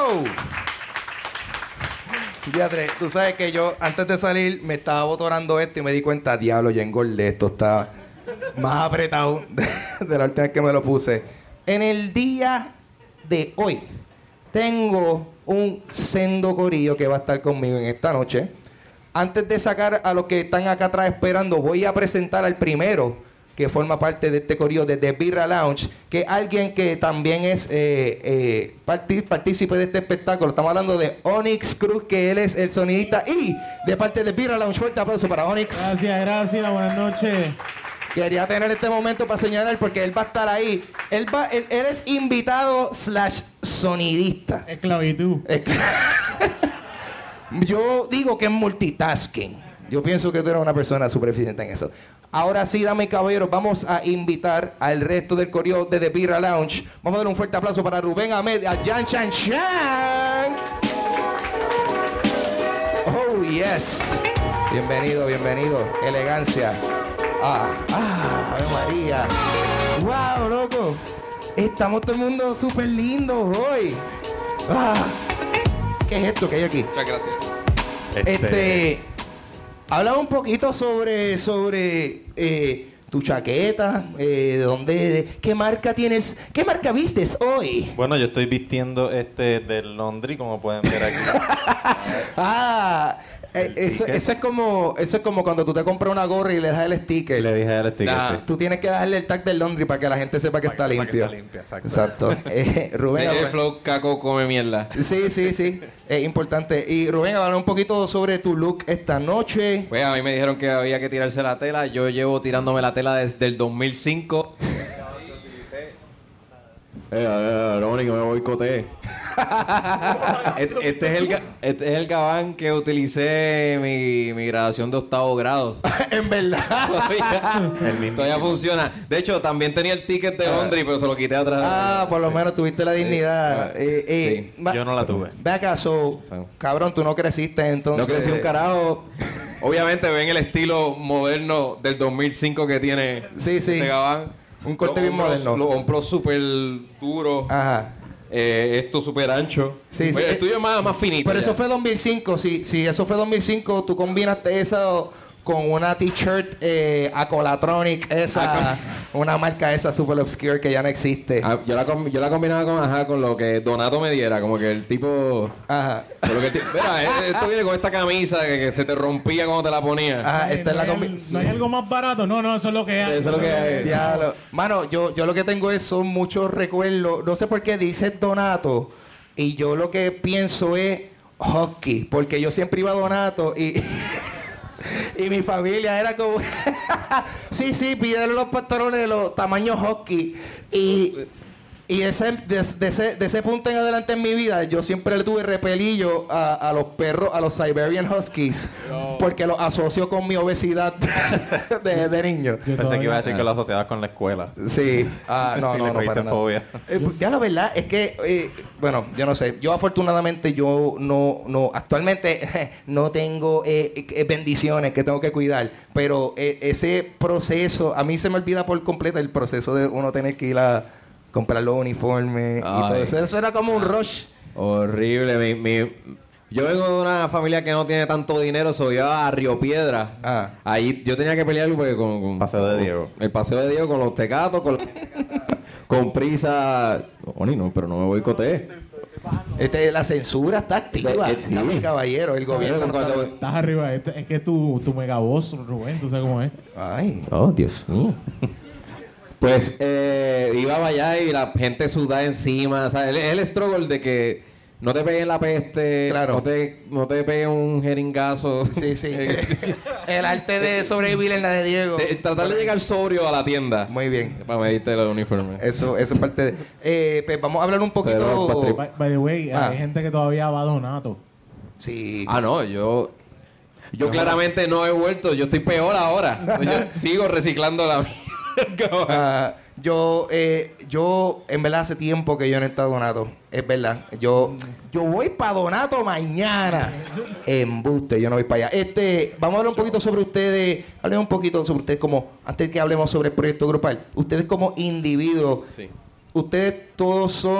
¡Wow! Diatre, tú sabes que yo antes de salir me estaba botorando esto y me di cuenta, diablo, ya engordé, esto está más apretado de la última vez que me lo puse. En el día de hoy tengo un sendo corillo que va a estar conmigo en esta noche. Antes de sacar a los que están acá atrás esperando, voy a presentar al primero que forma parte de este corillo de The Birra Lounge, que es alguien que también es partícipe de este espectáculo. Estamos hablando de Onyx Cruz, que él es el sonidista, y de parte de Birra Lounge, fuerte aplauso para Onyx. Gracias, buenas noches. Quería tener este momento para señalar porque él va a estar ahí. Él es invitado / sonidista. Esclavitud. Yo digo que es multitasking. Yo pienso que tú eres una persona súper eficiente en eso. Ahora sí, damas y caballeros, vamos a invitar al resto del corillo de The Birra Lounge. Vamos a darle un fuerte aplauso para Rubén Ahmed, a Jan Chan Chan. Oh, yes. Bienvenido. Elegancia. Ave María. Wow, loco. Estamos todo el mundo súper lindo hoy. ¿Qué es esto que hay aquí? Muchas gracias. Habla un poquito sobre tu chaqueta, de dónde, qué marca tienes, qué marca vistes hoy. Bueno, yo estoy vistiendo del Laundry, como pueden ver aquí. Eso es como cuando tú te compras una gorra y le das el sticker. Le dije al sticker, sí. Tú tienes que darle el tag del Laundry para que la gente sepa que está limpio. Exacto. Rubén, el flow caco come mierda. Sí. Es importante. Y Rubén, habla un poquito sobre tu look esta noche. Pues a mí me dijeron que había que tirarse la tela. Yo llevo tirándome la tela desde el 2005. Lo único que me boicoteé. Este es el gabán que utilicé en mi graduación de 8º grado. En verdad. Todavía funciona. De hecho, también tenía el ticket de Laundry, pero se lo quité atrás. Por lo menos tuviste la dignidad. Sí. Yo no la tuve. Ve acá, cabrón, tú no creciste entonces. No crecí un carajo. Obviamente ven el estilo moderno del 2005 que tiene este gabán. Un corte bien moderno. Lo compró súper duro. Ajá. Esto súper ancho. Sí. El tuyo es más finito. Pero ya. eso fue 2005. Si eso fue 2005, tú combinaste eso con una t-shirt Acolatronic, una marca esa super obscure que ya no existe. Yo la combinaba con lo que Donato me diera, como que el tipo. Ajá. Mira, esto viene con esta camisa que se te rompía cuando te la ponías. Ajá, esta es la ¿No hay algo más barato? No, eso es lo que hay. Eso es lo que hay. Diablo. Mano, yo lo que tengo son muchos recuerdos. No sé por qué dice Donato. Y yo lo que pienso es hockey. Porque yo siempre iba a Donato y mi familia era como sí, pídele los pantalones de los tamaños hockey. Y de ese punto en adelante en mi vida, yo siempre le tuve repelillo a los perros, a los Siberian Huskies, porque los asocio con mi obesidad de niño. Pensé que iba a decir que lo asociabas con la escuela. Sí. No, para nada. Fobia. Ya la verdad es que, bueno, yo no sé. Yo afortunadamente no actualmente no tengo bendiciones que tengo que cuidar, pero ese proceso, a mí se me olvida por completo el proceso de uno tener que ir a comprar los uniformes y todo eso. Eso era como un rush. Horrible. Yo vengo de una familia que no tiene tanto dinero, soy a Río Piedra. Ahí yo tenía que pelear porque con Paseo de Diego. El Paseo de Diego, con los tecatos, con prisa. No, pero no me boicoteé. La censura está activa. Sí. Dame, caballero, el gobierno no está... Estás arriba. Es que tu megavoz, Rubén, tú sabes cómo es. Ay. Oh, Dios mío. Pues iba para allá y la gente sudada encima. O sea, es el struggle de que no te peguen la peste, claro. no te peguen un jeringazo. Sí. El arte de sobrevivir en la de Diego. Tratar de llegar sobrio a la tienda. Muy bien. Para medirte el uniforme. Eso es parte de... pues vamos a hablar un poquito... By the way, hay gente que todavía va a Donato. Sí. No, yo claramente no he vuelto. Yo estoy peor ahora. Yo sigo reciclando la yo en verdad hace tiempo que yo no he estado Donato. Es verdad. Yo voy para Donato mañana. Embuste, yo no voy para allá. Vamos a hablar un poquito sobre ustedes. Hablemos un poquito sobre ustedes como, antes de que hablemos sobre el proyecto grupal. Ustedes como individuos. Sí. Ustedes todos son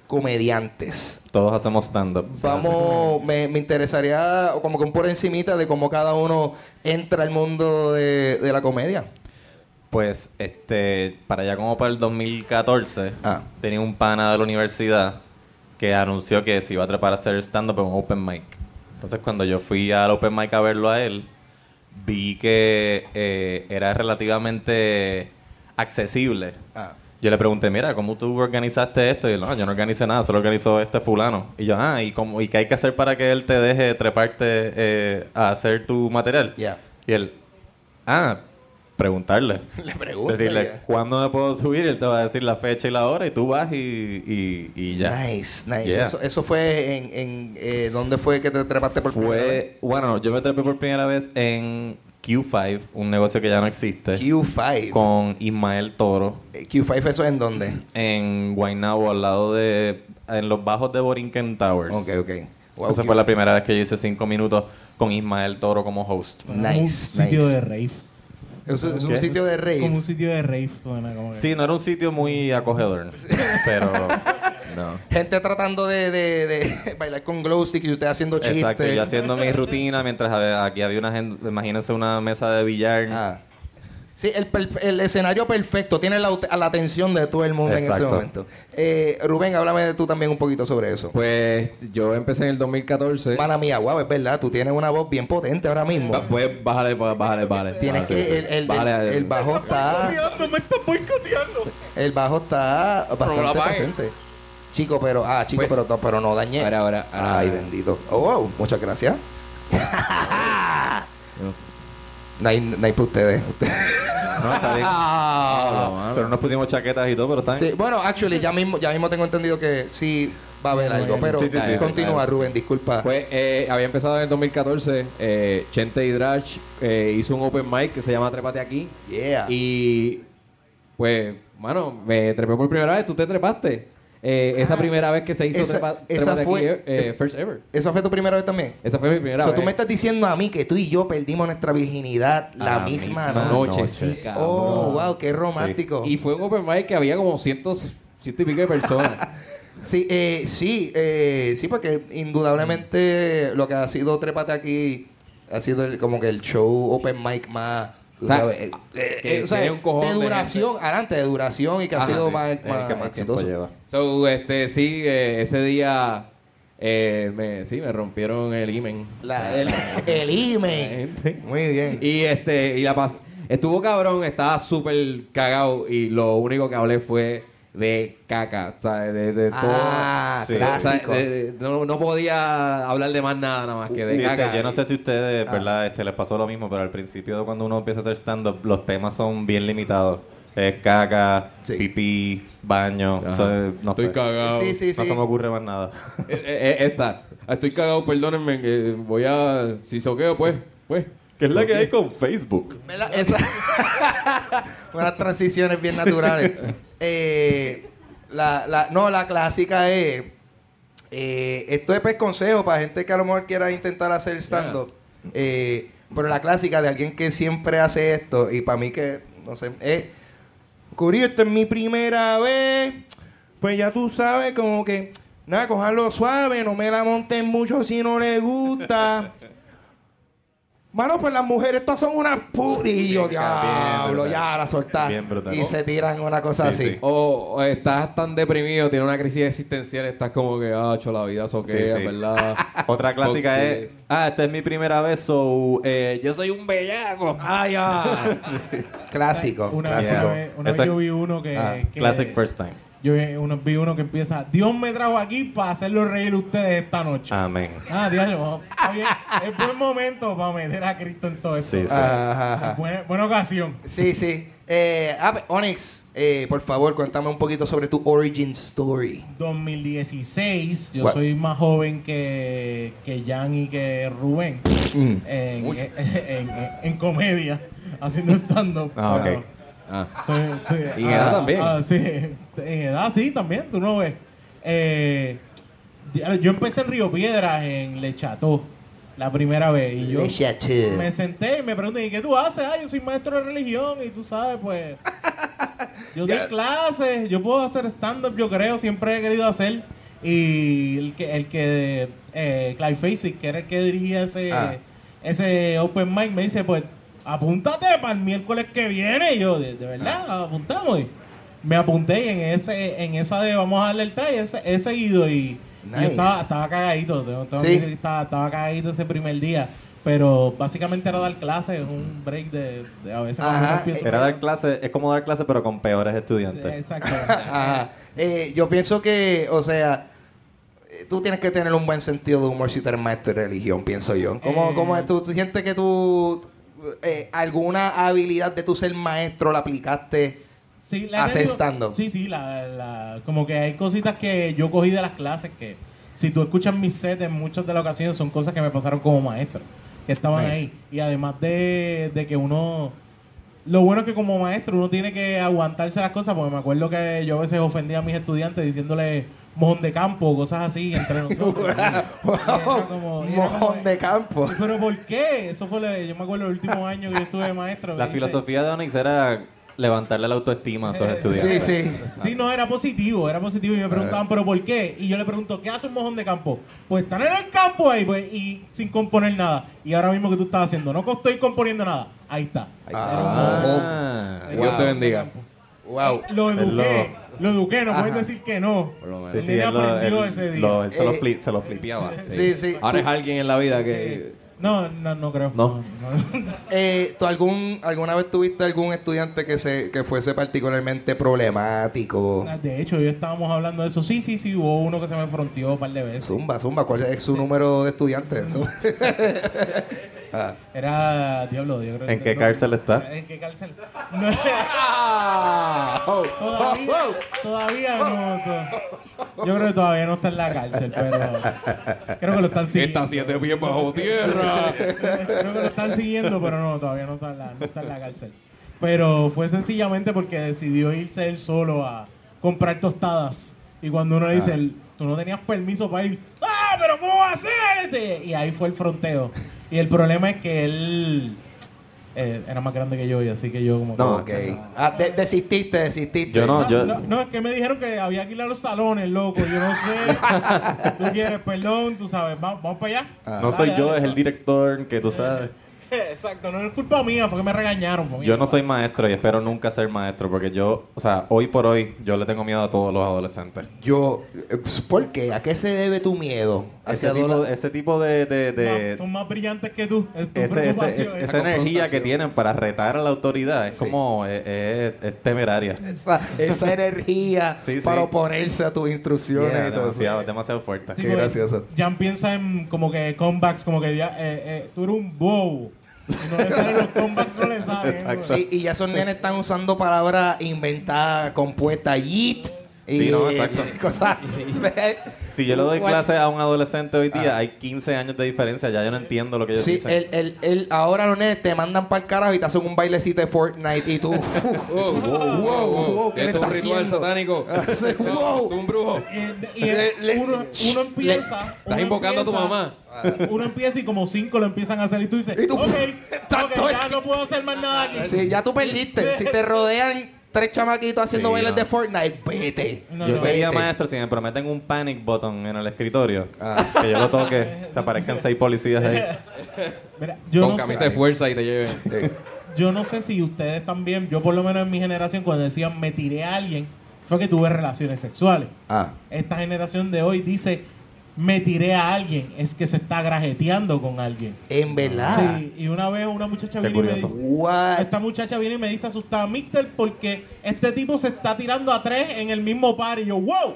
comediantes. Todos hacemos stand-up. Vamos, me interesaría como que un por encimita de cómo cada uno entra al mundo de la comedia. Pues, para allá como para el 2014, Ah. tenía un pana de la universidad que anunció que se iba a trepar a hacer stand-up en un open mic. Entonces, cuando yo fui al open mic a verlo a él, vi que era relativamente accesible. Ah. Yo le pregunté, mira, ¿cómo tú organizaste esto? Y él, no, yo no organicé nada, solo organizó este fulano. Y yo, ¿y qué hay que hacer para que él te deje treparte a hacer tu material? Yeah. Y él, preguntarle. Le pregunto. Decirle, ya. ¿cuándo me puedo subir? Y él te va a decir la fecha y la hora y tú vas y ya. Nice. Yeah. Eso fue en ¿dónde fue que te trepaste por primera vez? Bueno, yo me trepé por primera vez en Q5, un negocio que ya no existe. Q5. Con Ismael Toro. Q5, ¿eso es en dónde? En Guaynabo, al lado en los bajos de Borinquen Towers. Ok. Wow, Esa fue la primera vez que yo hice 5 minutos con Ismael Toro como host. Suena como un Nice. sitio de rave. Eso es un ¿Qué? sitio de rave. Como un sitio de rave suena como que... Sí, no era un sitio muy acogedor, pero no. Gente tratando de bailar con glow stick y usted haciendo chistes. Exacto, yo haciendo mi rutina mientras aquí había una gente, imagínense una mesa de billar. Ah. Sí, el escenario perfecto. Tiene la atención de todo el mundo en ese Exacto. momento. Rubén, háblame de tú también un poquito sobre eso. Pues yo empecé en el 2014. Mana mía, guau, es verdad. Tú tienes una voz bien potente ahora mismo. Pues bájale. Tienes que... El bajo está... Me está boicoteando. El bajo está no bastante lo apagues. presente. Chico, pero Pues- pero no dañé. Ahora. Ay, bendito. Oh, wow, muchas gracias. No hay para ustedes. No, está bien. Solo nos pusimos chaquetas y todo, pero está bien. Sí, bueno, actually, ya mismo tengo entendido que sí va a haber algo. Pero Sí, continúa, claro. Rubén, disculpa. Pues había empezado en el 2014. Chente y Drach hizo un open mic que se llama Trépate Aquí. Yeah. Y pues, mano, me trepé por primera vez. ¿Tú te trepaste? Esa primera vez que se hizo esa Trépate fue- Aquí, first ever. ¿Esa fue tu primera vez también? Esa fue mi primera O sea, vez. tú me estás diciendo a mí que tú y yo perdimos nuestra virginidad la misma noche. noche, sí, cabrón. Oh, wow, qué romántico. Y fue un open mic que había como ciento y pico de personas. Sí, porque indudablemente lo que ha sido Trépate Aquí ha sido como que el show open mic más, tú O sea, sabes, que o sea, tiene un cojón de de duración, adelante, de duración y que ha Ajá, sido sí. más, Es el que más tiempo exitoso. lleva. So, sí, ese día me rompieron el imen. El email. gente. Muy bien. Y la pasé. Estuvo cabrón, estaba súper cagado y lo único que hablé fue de caca, ¿sabes? De todo. Ah, Sí. clásico. O sea, no podía hablar de más nada más que de Sí, caca. yo no sé si a ustedes, ¿verdad? Les pasó lo mismo, pero al principio cuando uno empieza a hacer stand-up, los temas son bien limitados. Es caca, Sí. pipí, baño, Ajá. no Estoy sé. cagado. Sí. No se me ocurre más nada. Esta. Estoy cagado, perdónenme. Voy a... Si soqueo, pues. ¿Qué es la que hay con Facebook? ¿Verdad? Unas transiciones bien naturales. La clásica es... esto es pues consejo para gente que a lo mejor quiera intentar hacer stand-up. Pero la clásica de alguien que siempre hace esto, y para mí que, no sé, es... Curio, esta es mi primera vez. Pues ya tú sabes, como que... Nada, cojarlo suave, no me la monten mucho si no le gusta. Mano, pues las mujeres todas son unas putillos, diablo, brutal. ya la soltás. Bien brutal. Y se tiran una cosa Sí, así. sí. O estás tan deprimido, tienes una crisis existencial, estás como que, la vida soquea, Sí, sí. ¿verdad? Otra clásica Fuck es, esta es mi primera vez, so, yo soy un bellaco. ¡Ay, ya! Clásico. Una clásico. vez Esa- yo vi uno que Classic first time. Yo vi uno que empieza: Dios me trajo aquí para hacerlo reír a ustedes esta noche. Amén. Diablo, está bien. Es buen momento para meter a Cristo en todo esto. Sí, sí. Ajá. Buena ocasión. Sí. Onyx, por favor, cuéntame un poquito sobre tu origin story. 2016, yo What? soy más joven que Jan y que Rubén en comedia, haciendo stand-up. Ah, Pero ok. Y en edad también. sí, en edad sí, también, tú no ves. Yo empecé en Río Piedras, en Le Chateau, la primera vez. Y yo Le Chateau. me senté y me pregunté: ¿y qué tú haces? Yo soy maestro de religión y tú sabes, pues... Yo doy clases, yo puedo hacer stand-up, yo creo, siempre he querido hacer. Y Clive Facey, que era el que dirigía ese open mic, me dice, pues, apúntate para el miércoles que viene. Y yo, de verdad, apuntamos. Y me apunté y en esa de vamos a darle el try, he seguido y Nice. yo estaba cagadito. Tengo que Sí. decir que estaba cagadito ese primer día. Pero básicamente era dar clases, un break de a veces cuando Ajá. uno empieza- Era dar clase, es como dar clase pero con peores estudiantes. Exacto. Ajá. Yo pienso que, o sea, tú tienes que tener un buen sentido de humor si tú eres maestro de religión, pienso yo. ¿Cómo es? ¿Tú sientes que tú alguna habilidad de tu ser maestro la aplicaste Sí, a hacer stand-up? Sí, como que hay cositas que yo cogí de las clases que si tú escuchas mis sets en muchas de las ocasiones son cosas que me pasaron como maestro, que estaban Nice. ahí. Y además de que uno... Lo bueno es que como maestro uno tiene que aguantarse las cosas, porque me acuerdo que yo a veces ofendía a mis estudiantes diciéndole mojón de campo, cosas así entre nosotros. Y era como- Mojón de campo. ¿Pero por qué? Eso fue, yo me acuerdo el último año que yo estuve de maestro. La que filosofía de Onyx era levantarle la autoestima a esos estudiantes. Sí. Sí, no, era positivo. Y me preguntaban, ¿pero por qué? Y yo le pregunto, ¿qué hace un mojón de campo? Pues están en el campo ahí, pues, y sin componer nada. Y ahora mismo que tú estás haciendo, no estoy componiendo nada. Ahí está. Ah. Dios te bendiga. Wow. Lo eduqué, no Ajá. puedes decir que no. Por lo menos. Sí, El sí, nene él aprendió ese día. él se lo flipeaba. Sí. Ahora es alguien en la vida que... No creo. No. ¿Tú alguna vez tuviste algún estudiante que fuese particularmente problemático? De hecho, yo estábamos hablando de eso. Sí, hubo uno que se me fronteó un par de veces. Zumba, ¿cuál es su número de estudiantes? Era Diablo, yo creo. ¿En qué cárcel está? ¿En qué cárcel? No. Todavía no. Yo creo que todavía no está en la cárcel, pero creo que lo están siguiendo. Está 7 pies bajo tierra. Creo que lo están siguiendo, pero no, todavía no está en la cárcel. Pero fue sencillamente porque decidió irse él solo a comprar tostadas. Y cuando uno le dice, tú no tenías permiso para ir, ¡ah, pero cómo va a ser! Y ahí fue el fronteo. Y el problema es que él era más grande que yo, y así que yo como... No, ok. Desististe. Yo no, No, es que me dijeron que había que ir a los salones, loco. Yo no sé. Tú quieres, perdón, tú sabes. Vamos para allá. no soy Dale, yo, dale. es el director que tú sabes. Exacto, no es culpa mía, fue que me regañaron. Fue Yo mía. no soy maestro y espero nunca ser maestro porque yo, o sea, hoy por hoy, yo le tengo miedo a todos los adolescentes. ¿Por qué? ¿A qué se debe tu miedo? Ese tipo de Son más brillantes que tú. Es tu esa preocupación. energía que confrontación. tienen para retar a la autoridad es como es temeraria. Esa energía Sí. para oponerse a tus instrucciones Yeah, y todo eso. demasiado fuerte. Sí, Qué porque gracioso. Jan piensa en como que comebacks, como que ya, tú eres un bobo. Y no le salen los comebacks, no le salen. Exacto. Sí, y ya esos nenes están usando palabras inventadas, compuestas, yeet. Sí, no, exacto. Cosas así. Si yo le doy clase a un adolescente hoy día, hay 15 años de diferencia, ya yo no entiendo lo que ellos Sí, dicen. ahora los nenes te mandan para el carajo y te hacen un bailecito de Fortnite y tú... Wow. ¿qué le Esto es un está ritual haciendo? satánico. Wow. Tú un brujo. Uno empieza. Estás invocando a tu mamá. Uno empieza y como 5 lo empiezan a hacer y tú dices, Y tú, ok, tanto ya es- no puedo hacer más nada aquí. Sí, ya tú perdiste. Si te rodean 3 chamaquitos haciendo Sí, bailes no. de Fortnite, vete. No, Yo no. sería Vete. maestro si me prometen un panic button en el escritorio. Que yo lo toque, se aparezcan 6 policías ahí. Mira, yo Con no camisa sé, de fuerza y te lleven. yo no sé si ustedes también, yo por lo menos en mi generación, cuando decían me tiré a alguien, fue que tuve relaciones sexuales. Esta generación de hoy dice me tiré a alguien, es que se está grajeteando con alguien. En verdad. Sí, y una vez una muchacha Qué vino y me curioso. dijo, What? esta muchacha viene y me dice asustada, Mister, porque este tipo se está tirando a 3 en el mismo par. Y yo, wow,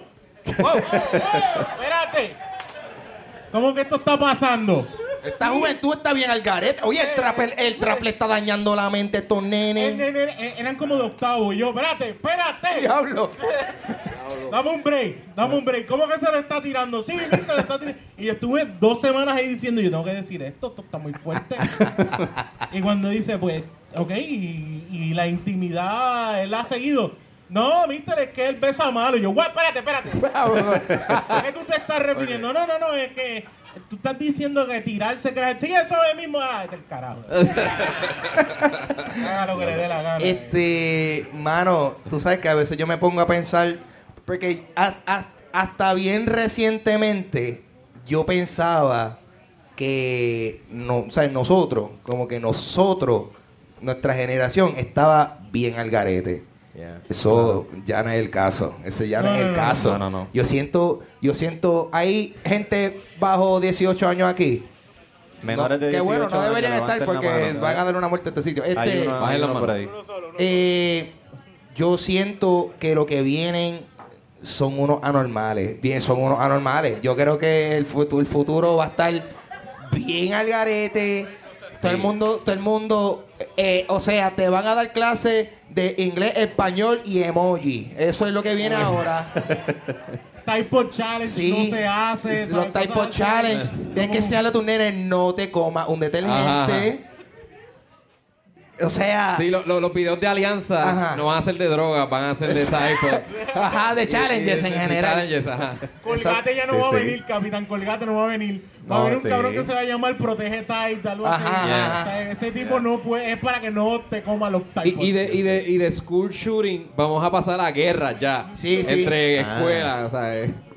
espérate. ¿Cómo que esto está pasando? Esta juventud está bien al garete. Oye, el trap le está dañando la mente a estos nenes. Eran como de octavo. Y yo, espérate. Diablo. Dame un break. ¿Cómo que se le está tirando? Sí, Mister, le está tirando. Y estuve 2 semanas ahí diciendo, yo tengo que decir esto está muy fuerte. Y cuando dice, pues, ok, y la intimidad, él ha seguido. No, Mister, es que él besa malo. Y yo, guau, espérate. ¿A qué tú te estás refiriendo? No, es que tú estás diciendo que tirarse, que sí, eso es mismo. Ah, este es el carajo. Haga lo que le dé la gana. Mano, tú sabes que a veces yo me pongo a pensar, porque hasta bien recientemente yo pensaba que no, o sea, nosotros, nuestra generación estaba bien al garete. Yeah. Eso ya no es el caso. Eso ya no es el caso. No. Yo siento, hay gente bajo 18 años aquí. Menores de Que 18 bueno, no años, deberían estar levanten la porque mano. van a dar una muerte a este sitio. Hay uno bajen la por mano. ahí. Yo siento que lo que vienen son unos anormales. Yo creo que el futuro va a estar bien al garete. Todo el mundo, o sea, te van a dar clases de inglés, español y emoji. Eso es lo que viene ahora. Typo Challenge Sí, no se hace. los ¿sabes? typo Cosas así. challenge. Tienes que enseñarle a tus nenes, no te comas un detergente. O sea, Sí, los videos de Alianza Ajá. no van a ser de drogas, van a ser de typos. ajá, de challenges en general. Challenges, ajá. Colgate ya no Sí, va a sí. venir, Capitán Colgate no va a venir. Va a No, venir un sí. cabrón que se va a llamar Protege Type, algo así. Ajá, O sea, ese tipo no puede, es para que no te coma los typos. Y de school shooting vamos a pasar a guerra ya. Sí. Entre escuelas, o sea,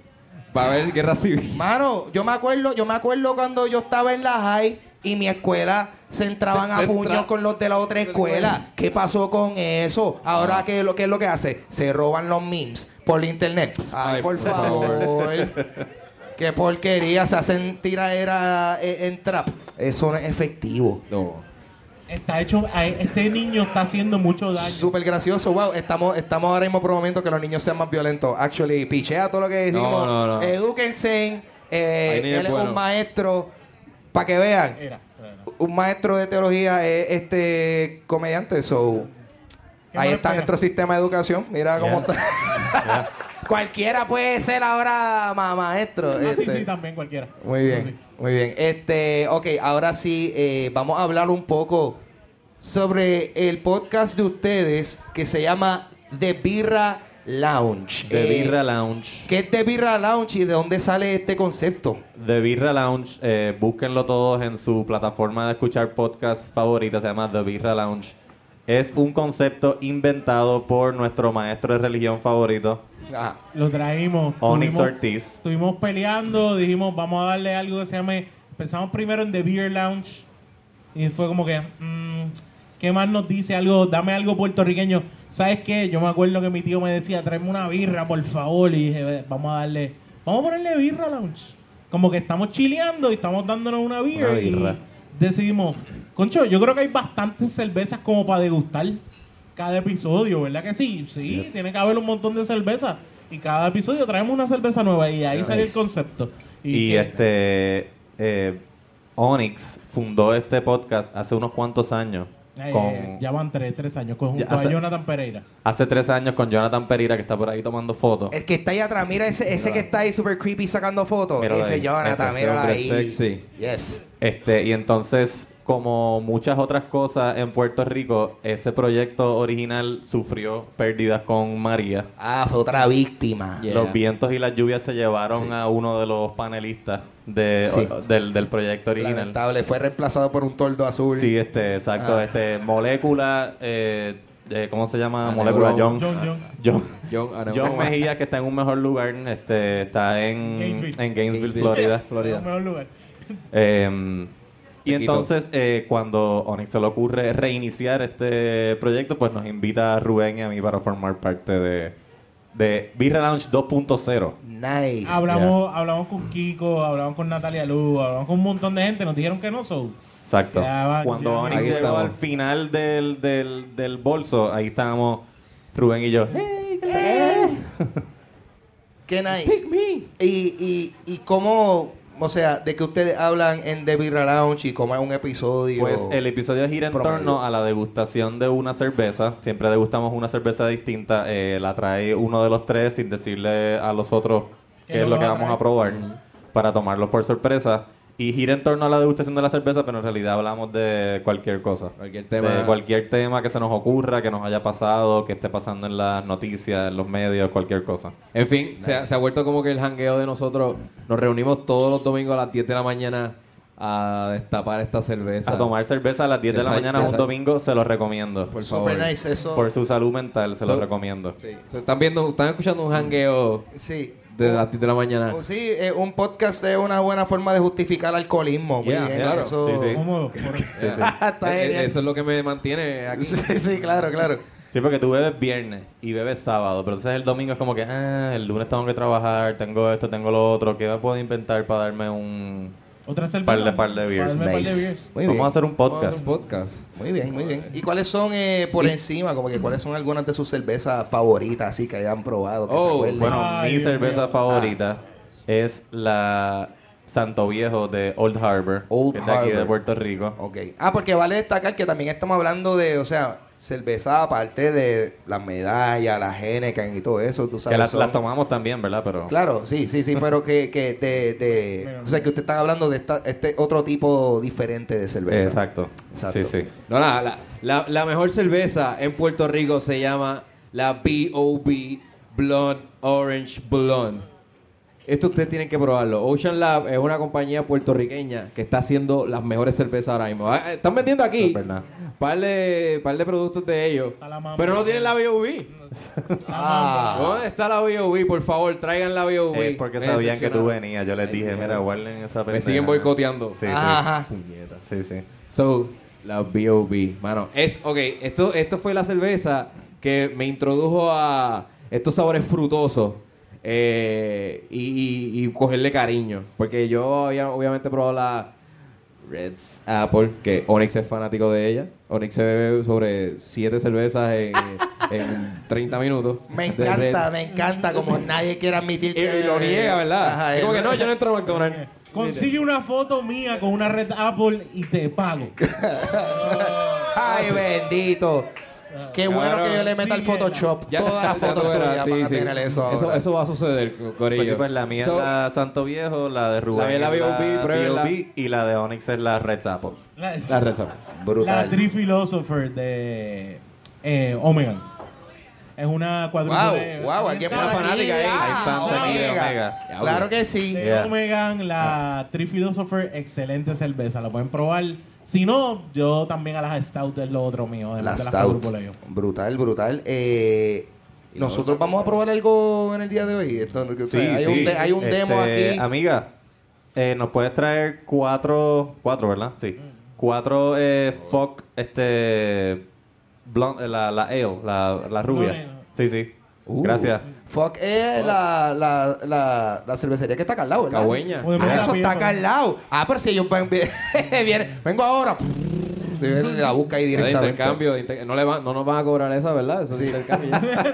va a haber guerra civil. Mano, yo me acuerdo cuando yo estaba en la high y mi escuela se entraban a puños con los de la otra escuela. ¿Qué pasó con eso? Ahora, ¿qué es lo que hace? Se roban los memes por internet. Ay, por favor. Qué porquería. Se hacen tiraderas en trap. Eso no es efectivo. No. Está hecho, este niño está haciendo mucho daño. Súper gracioso. Wow, estamos ahora mismo promoviendo que los niños sean más violentos. Actually, pichea todo lo que decimos. No. Edúquense. Hay niños Él es buenos. un maestro. Para que vean. Era. Un maestro de teología es comediante. So, ¿Qué ahí más está espera? nuestro sistema de educación. Mira cómo Yeah. está. Cualquiera puede ser ahora maestro. Ah, sí, también cualquiera. Muy bien, Sí. muy bien. Ok, ahora sí, vamos a hablar un poco sobre el podcast de ustedes que se llama The Birra Lounge. The Birra Lounge. ¿Qué es The Birra Lounge y de dónde sale este concepto? The Birra Lounge, búsquenlo todos en su plataforma de escuchar podcast favorita, se llama The Birra Lounge. Es un concepto inventado por nuestro maestro de religión favorito, Ajá. Lo traímos. Onyx Estuvimos- Ortiz. Estuvimos peleando, dijimos, vamos a darle algo que se llame. Pensamos primero en The Beer Lounge. Y fue como que, ¿qué más nos dice? Algo, dame algo puertorriqueño. ¿Sabes qué? Yo me acuerdo que mi tío me decía, tráeme una birra, por favor. Y dije, vamos a ponerle Birra Lounge. Como que estamos chileando y estamos dándonos una birra. Una birra. Y decidimos, concho, yo creo que hay bastantes cervezas como para degustar cada episodio, ¿verdad que sí? Sí, Yes. tiene que haber un montón de cervezas. Y cada episodio traemos una cerveza nueva y ahí sale el concepto. Y que- Onyx fundó este podcast hace unos cuantos años. ya van tres años junto Ya a hace- Jonathan Pereira. Hace 3 años con Jonathan Pereira, que está por ahí tomando fotos. El que está ahí atrás, mira ese que está ahí super creepy sacando fotos. Míralo Ese ahí. Jonathan, Ese míralo hombre ahí. sexy. Yes. Y entonces, como muchas otras cosas en Puerto Rico, ese proyecto original sufrió pérdidas con María. Ah, fue otra víctima. Yeah. Los vientos y las lluvias se llevaron Sí. a uno de los panelistas Sí. del proyecto original. Lamentable, fue reemplazado por un tordo azul. Sí, exacto. Ah. Molécula, ¿cómo se llama? Ah, Molécula Neurón. John John John Mejía, que está en un mejor lugar, está en Gainesville. Gainesville, Florida. Es un mejor lugar. Y entonces, cuando Onyx se le ocurre reiniciar este proyecto, pues nos invita a Rubén y a mí para formar parte de Birra Lounge 2.0. Nice. Hablamos con Kiko, hablamos con Natalia Luz, hablamos con un montón de gente. Nos dijeron que no son. Exacto. Ya Cuando ya- Onyx Ahí llegó estamos. al final del bolso, ahí estábamos Rubén y yo. Qué nice. Y cómo, o sea, de que ustedes hablan en The Birra Lounge y cómo es un episodio. Pues el episodio gira en promedio. torno a la degustación de una cerveza. Siempre degustamos una cerveza distinta. La trae uno de los tres sin decirle a los otros qué es lo que vamos a probar para tomarlos por sorpresa. Y gira en torno a la degustación de la cerveza, pero en realidad hablamos de cualquier cosa. Cualquier tema. De cualquier tema que se nos ocurra, que nos haya pasado, que esté pasando en las noticias, en los medios, cualquier cosa. En fin, se ha vuelto como que el jangueo de nosotros. Nos reunimos todos los domingos a las 10 de la mañana a destapar esta cerveza. A tomar cerveza a las 10 de la Exacto, mañana un exacto. domingo, se lo recomiendo. Por favor. Super nice eso. Por su salud mental, se lo So- recomiendo. Sí. So, están escuchando un jangueo Sí. de las 10 de la mañana. Oh, sí, un podcast es una buena forma de justificar el alcoholismo. Muy Yeah, bien, claro. eso... Sí, sí. Cómodo. Está genial. Eso es lo que me mantiene aquí. Sí, sí, claro, claro. Sí, porque tú bebes viernes y bebes sábado, pero entonces el domingo es como que, el lunes tengo que trabajar, tengo esto, tengo lo otro, ¿qué me puedo inventar para darme un Otra cerveza. par de beers? Para darme par de Nice. beers. Muy Vamos bien. a hacer un Vamos a hacer podcast. un podcast. Muy bien, muy bien. ¿Y cuáles son por encima, como que cuáles son algunas de sus cervezas favoritas, así que hayan probado? Que se acuerden? Bueno, Ay, mi Dios cerveza mío. favorita es la Santo Viejo de Old Harbor, Old que es de aquí de Harbor. Puerto Rico. Ok. Porque vale destacar que también estamos hablando de, o sea, cerveza aparte de las medallas, las Heineken y todo eso, tú sabes. Que las son- tomamos también, ¿verdad? Pero Claro, sí, pero o sea, que usted está hablando de este otro tipo diferente de cerveza. Exacto. Exacto. Sí, sí. No, la mejor cerveza en Puerto Rico se llama la B.O.B. Blonde Orange Blonde. Esto ustedes tienen que probarlo. Ocean Lab es una compañía puertorriqueña que está haciendo las mejores cervezas ahora mismo. Están vendiendo Eso aquí es verdad. par de productos de ellos, Está la mamá. pero no tienen la B.O.B. ¿Dónde está la B.O.B.? Por favor, traigan la B.O.B. Es porque Me sabían que tú decepcionaron. venías. Yo les dije, mira, guarden esa Me pendeja. siguen boicoteando. Sí, Ajá. sí. Puñeta. Sí, sí. So, la B.O.B. Mano, esto fue la cerveza que me introdujo a estos sabores frutosos y cogerle cariño. Porque yo había obviamente probado la Red Apple, que Onyx es fanático de ella. Onyx se bebe sobre 7 cervezas en 30 minutos. Me de encanta como nadie quiere admitir Red. Y lo niega, ¿verdad? Ajá, es como él- que no, yo no entro a McDonald's. Consigue una foto mía con una Red Apple y te pago. Ay, bendito. Qué bueno Cabrón, que yo le meta el sí, Photoshop. Ya- Todas las ya fotos tú verás, tuyas sí, van a sí. tener eso ahora. Eso va a suceder, Corillo. Pues sí, pues la mía So, es la Santo Viejo, la de Rubén La mía es la es B.O.B., pruébenla. B.O.B., y la de Onyx es la Red Apples. La Red Apple. Brutal. La Tree Philosopher de Omegan. Es una cuadruple. Wow, alguien Bien por aquí. fanática ahí. Ah, Hay fans aquí de Omega. Claro que sí. De Yeah. Omegan, la Tree Philosopher, excelente cerveza. La pueden probar. Si no, yo también a las Stout es lo otro mío. La Además de las Stout. cuadruple. Brutal, brutal. Nosotros vamos a probar algo en el día de hoy. O sea, hay un demo aquí. Amiga, nos puedes traer cuatro, ¿verdad? Sí. 4 Fock, la ale, la rubia. No, Sí, sí. Gracias. Fuck es la cervecería que está acá al lado, ¿verdad? Cagüeña. Podemos ir Eso rápido, está acá pero- al lado. Pero si ellos vengo ahora. Se viene la busca ahí De directamente. intercambio, no nos van a cobrar esa, ¿verdad? Eso Sí. es intercambio.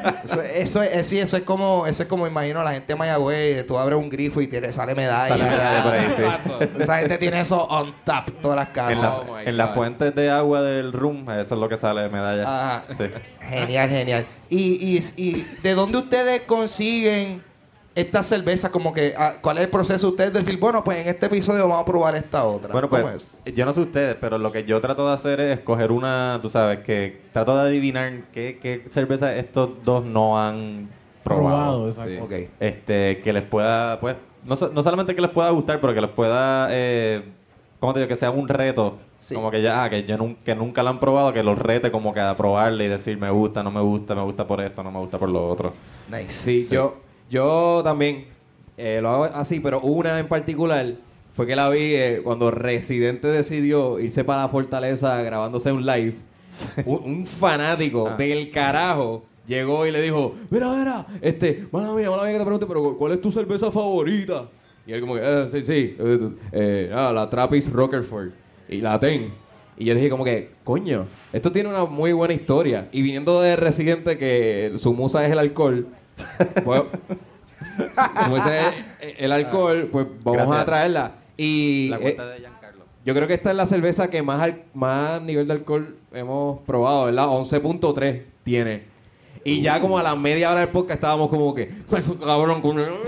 Eso es como imagino la gente de Mayagüez, tú abres un grifo y sale medalla. Sale medalla por ahí, sí. Exacto. Esa gente tiene eso on tap todas las casas. Oh my En las God. fuentes de agua del room, eso es lo que sale de medalla. Ajá. Sí. Genial, genial. Y ¿de dónde ustedes consiguen esta cerveza? Como que, ¿cuál es el proceso de ustedes decir, bueno, pues en este episodio vamos a probar esta otra? Bueno, ¿Cómo pues, es? yo no sé ustedes, pero lo que yo trato de hacer es escoger una, tú sabes, que trato de adivinar qué cerveza estos dos no han probado. exacto. Ok. Que les pueda, pues, no solamente que les pueda gustar, pero que les pueda, ¿cómo te digo? Que sea un reto. Sí. Como que que nunca la han probado, que los rete como que a probarle y decir, me gusta, no me gusta, me gusta por esto, no me gusta por lo otro. Nice. Sí, yo también lo hago así, pero una en particular fue que la vi cuando Residente decidió irse para la Fortaleza grabándose un live. Un fanático del carajo llegó y le dijo, mira, mala mía que te pregunte, pero ¿cuál es tu cerveza favorita? Y él como que, sí, la Trappist Rockerford. Y la ten. Y yo dije como que, coño, esto tiene una muy buena historia. Y viniendo de Residente que su musa es el alcohol, pues, como ese es el alcohol, pues vamos Gracias. a traerla. Y La cuenta de Giancarlo. yo creo que esta es la cerveza que más nivel de alcohol hemos probado, ¿verdad? 11.3 tiene. Y ya como a la media hora del podcast estábamos como que, cabrón,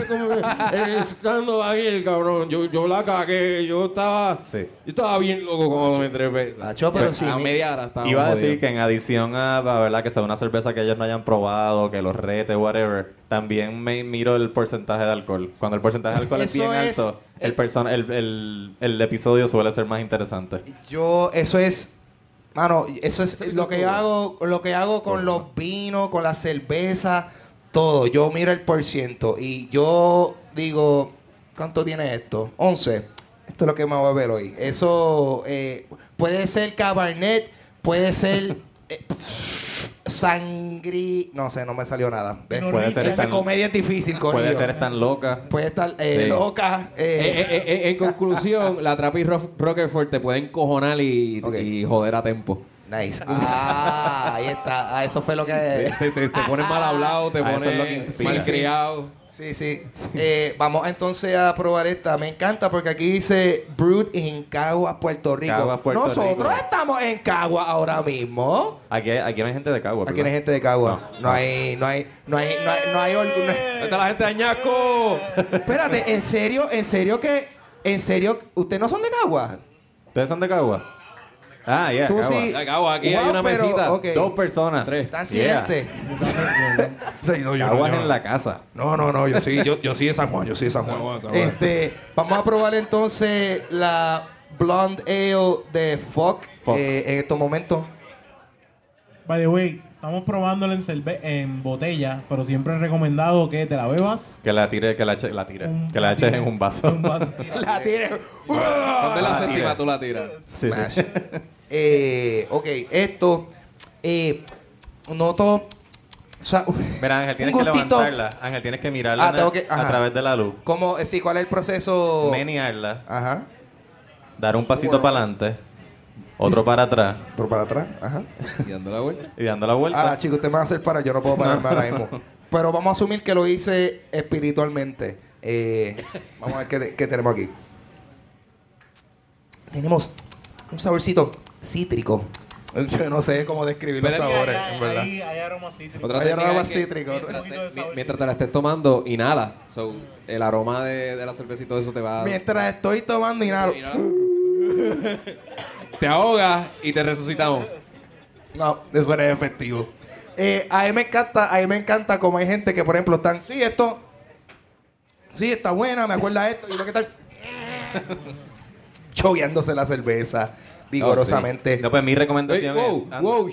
estando aquí el cabrón, yo la cagué, yo estaba bien loco cuando me trepé. Nacho, pero Pues, sí, a media hora estábamos Iba a decir jodidos. que en adición a, ¿verdad? Que sea una cerveza que ellos no hayan probado, que los rete, whatever, también me miro el porcentaje de alcohol. Cuando el porcentaje de alcohol es Eso bien es- alto, el episodio suele ser más interesante. Mano, eso es lo que yo hago con los vinos, con la cerveza. todo. Yo miro el % y yo digo, ¿cuánto tiene esto? 11. Esto es lo que me voy a ver hoy. Eso puede ser Cabernet, puede ser Sangri... No sé, no me salió nada. ¿Ves? Puede ser Esta tan- comedia es difícil, corillo. Puede ser tan loca. Puede estar Sí. loca. En conclusión, la Trap y Roquefort te pueden cojonar Ok. y joder a tempo. Nice. Ahí está. Eso fue lo que... Te pones mal hablado, te Ah, eso es lo que pones inspira. mal criado. Sí. Vamos entonces a probar esta. Me encanta porque aquí dice Brewed en Caguas, Puerto Rico. Caguas, Puerto Nosotros Rico. estamos en Caguas ahora mismo. Aquí no hay gente de Cagua. Aquí no hay gente de Caguas. No hay ¡Esta es la gente de Añasco! Espérate, ¿en serio? ¿Ustedes no son de Caguas? ¿Ustedes son de Cagua? Ah, yeah, Tú Cagua. sí. Caguas, aquí hay Wow, una pero, mesita. ok. 2 personas. ¿Están Yeah. silentes? Sí, no, Caguas en la casa. No, yo sí de San Juan, vamos a probar entonces la Blonde Ale de Fuck. Fuck. En estos momentos. By the way, estamos probándola en botella, pero siempre es recomendado que te la bebas. Que la tire, que la eches en un vaso. Un vaso. La tiene. ¿Dónde la Ah, séptima tira. tú la tiras? Sí, Smash. sí. Ok, esto. Noto. O sea, Mira, Ángel, tienes un que gustito. levantarla. Ángel, tienes que mirarla tengo que- a ajá. través de la luz. ¿Cómo? Sí, ¿cuál es el proceso? Menearla. Ajá. Dar un pasito para adelante. Otro para atrás. Otro para atrás. Ajá. Y dando la vuelta. Y dando la vuelta. Ah, chicos, usted me va a hacer parar. Yo no puedo pararme ahora mismo. Pero vamos a asumir que lo hice espiritualmente. Vamos a ver qué tenemos aquí. Tenemos un saborcito cítrico. Yo no sé cómo describir los Pero sabores, en verdad. Hay aromas cítricos. Otra Hay técnica aromas es que cítricos. Mientras te la estés tomando, inhala. So, el aroma de la cerveza y todo eso te va... Mientras estoy tomando inhalo. Te ahogas y te resucitamos. No, eso no es efectivo. A mí me encanta como hay gente que, por ejemplo, están... Sí, está buena, me acuerda esto. Y lo que tal... choveándose la cerveza vigorosamente. No, pues mi Ey, recomendación wow, es... wow,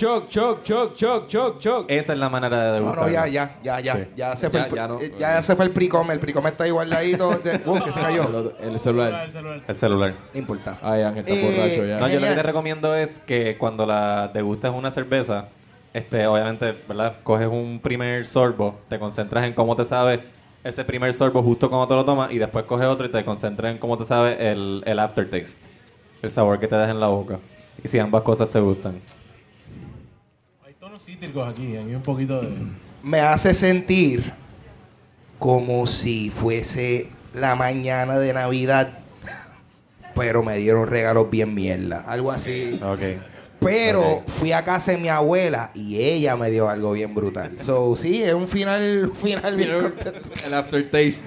shock. Esa es la manera de No, degustar. ya se fue. Ya no. Ya se fue el pre-com. El pre-com está igualadito. Que se cayó. El celular. El celular. No importa. Ay, Ángel, está borracho ya. No, yo lo que Genial. te recomiendo es que cuando la degustes una cerveza, obviamente, ¿verdad? Coges un primer sorbo, te concentras en cómo te sabe ese primer sorbo justo cuando te lo tomas y después coges otro y te concentras en cómo te sabe el aftertaste, el sabor que te deja en la boca. Y si ambas cosas te gustan. Hay tonos cítricos aquí, hay un poquito de... Me hace sentir como si fuese la mañana de Navidad, pero me dieron regalos bien mierda. Algo así. Ok. Pero Ok. fui a casa de mi abuela y ella me dio algo bien brutal. So, sí, es un final bien contento. El aftertaste.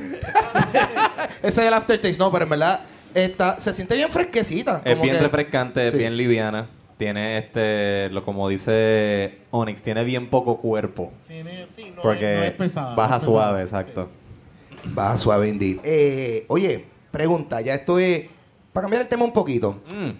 Ese es el aftertaste, no, pero en verdad se siente bien fresquecita. Es como bien que- refrescante, es Sí. bien liviana. Tiene como dice Onyx, tiene bien poco cuerpo. Tiene, sí, no, Porque no es pesada. baja no es pesada. suave, exacto. Baja suave, indeed. Oye, pregunta, ya esto es... Para cambiar el tema un poquito.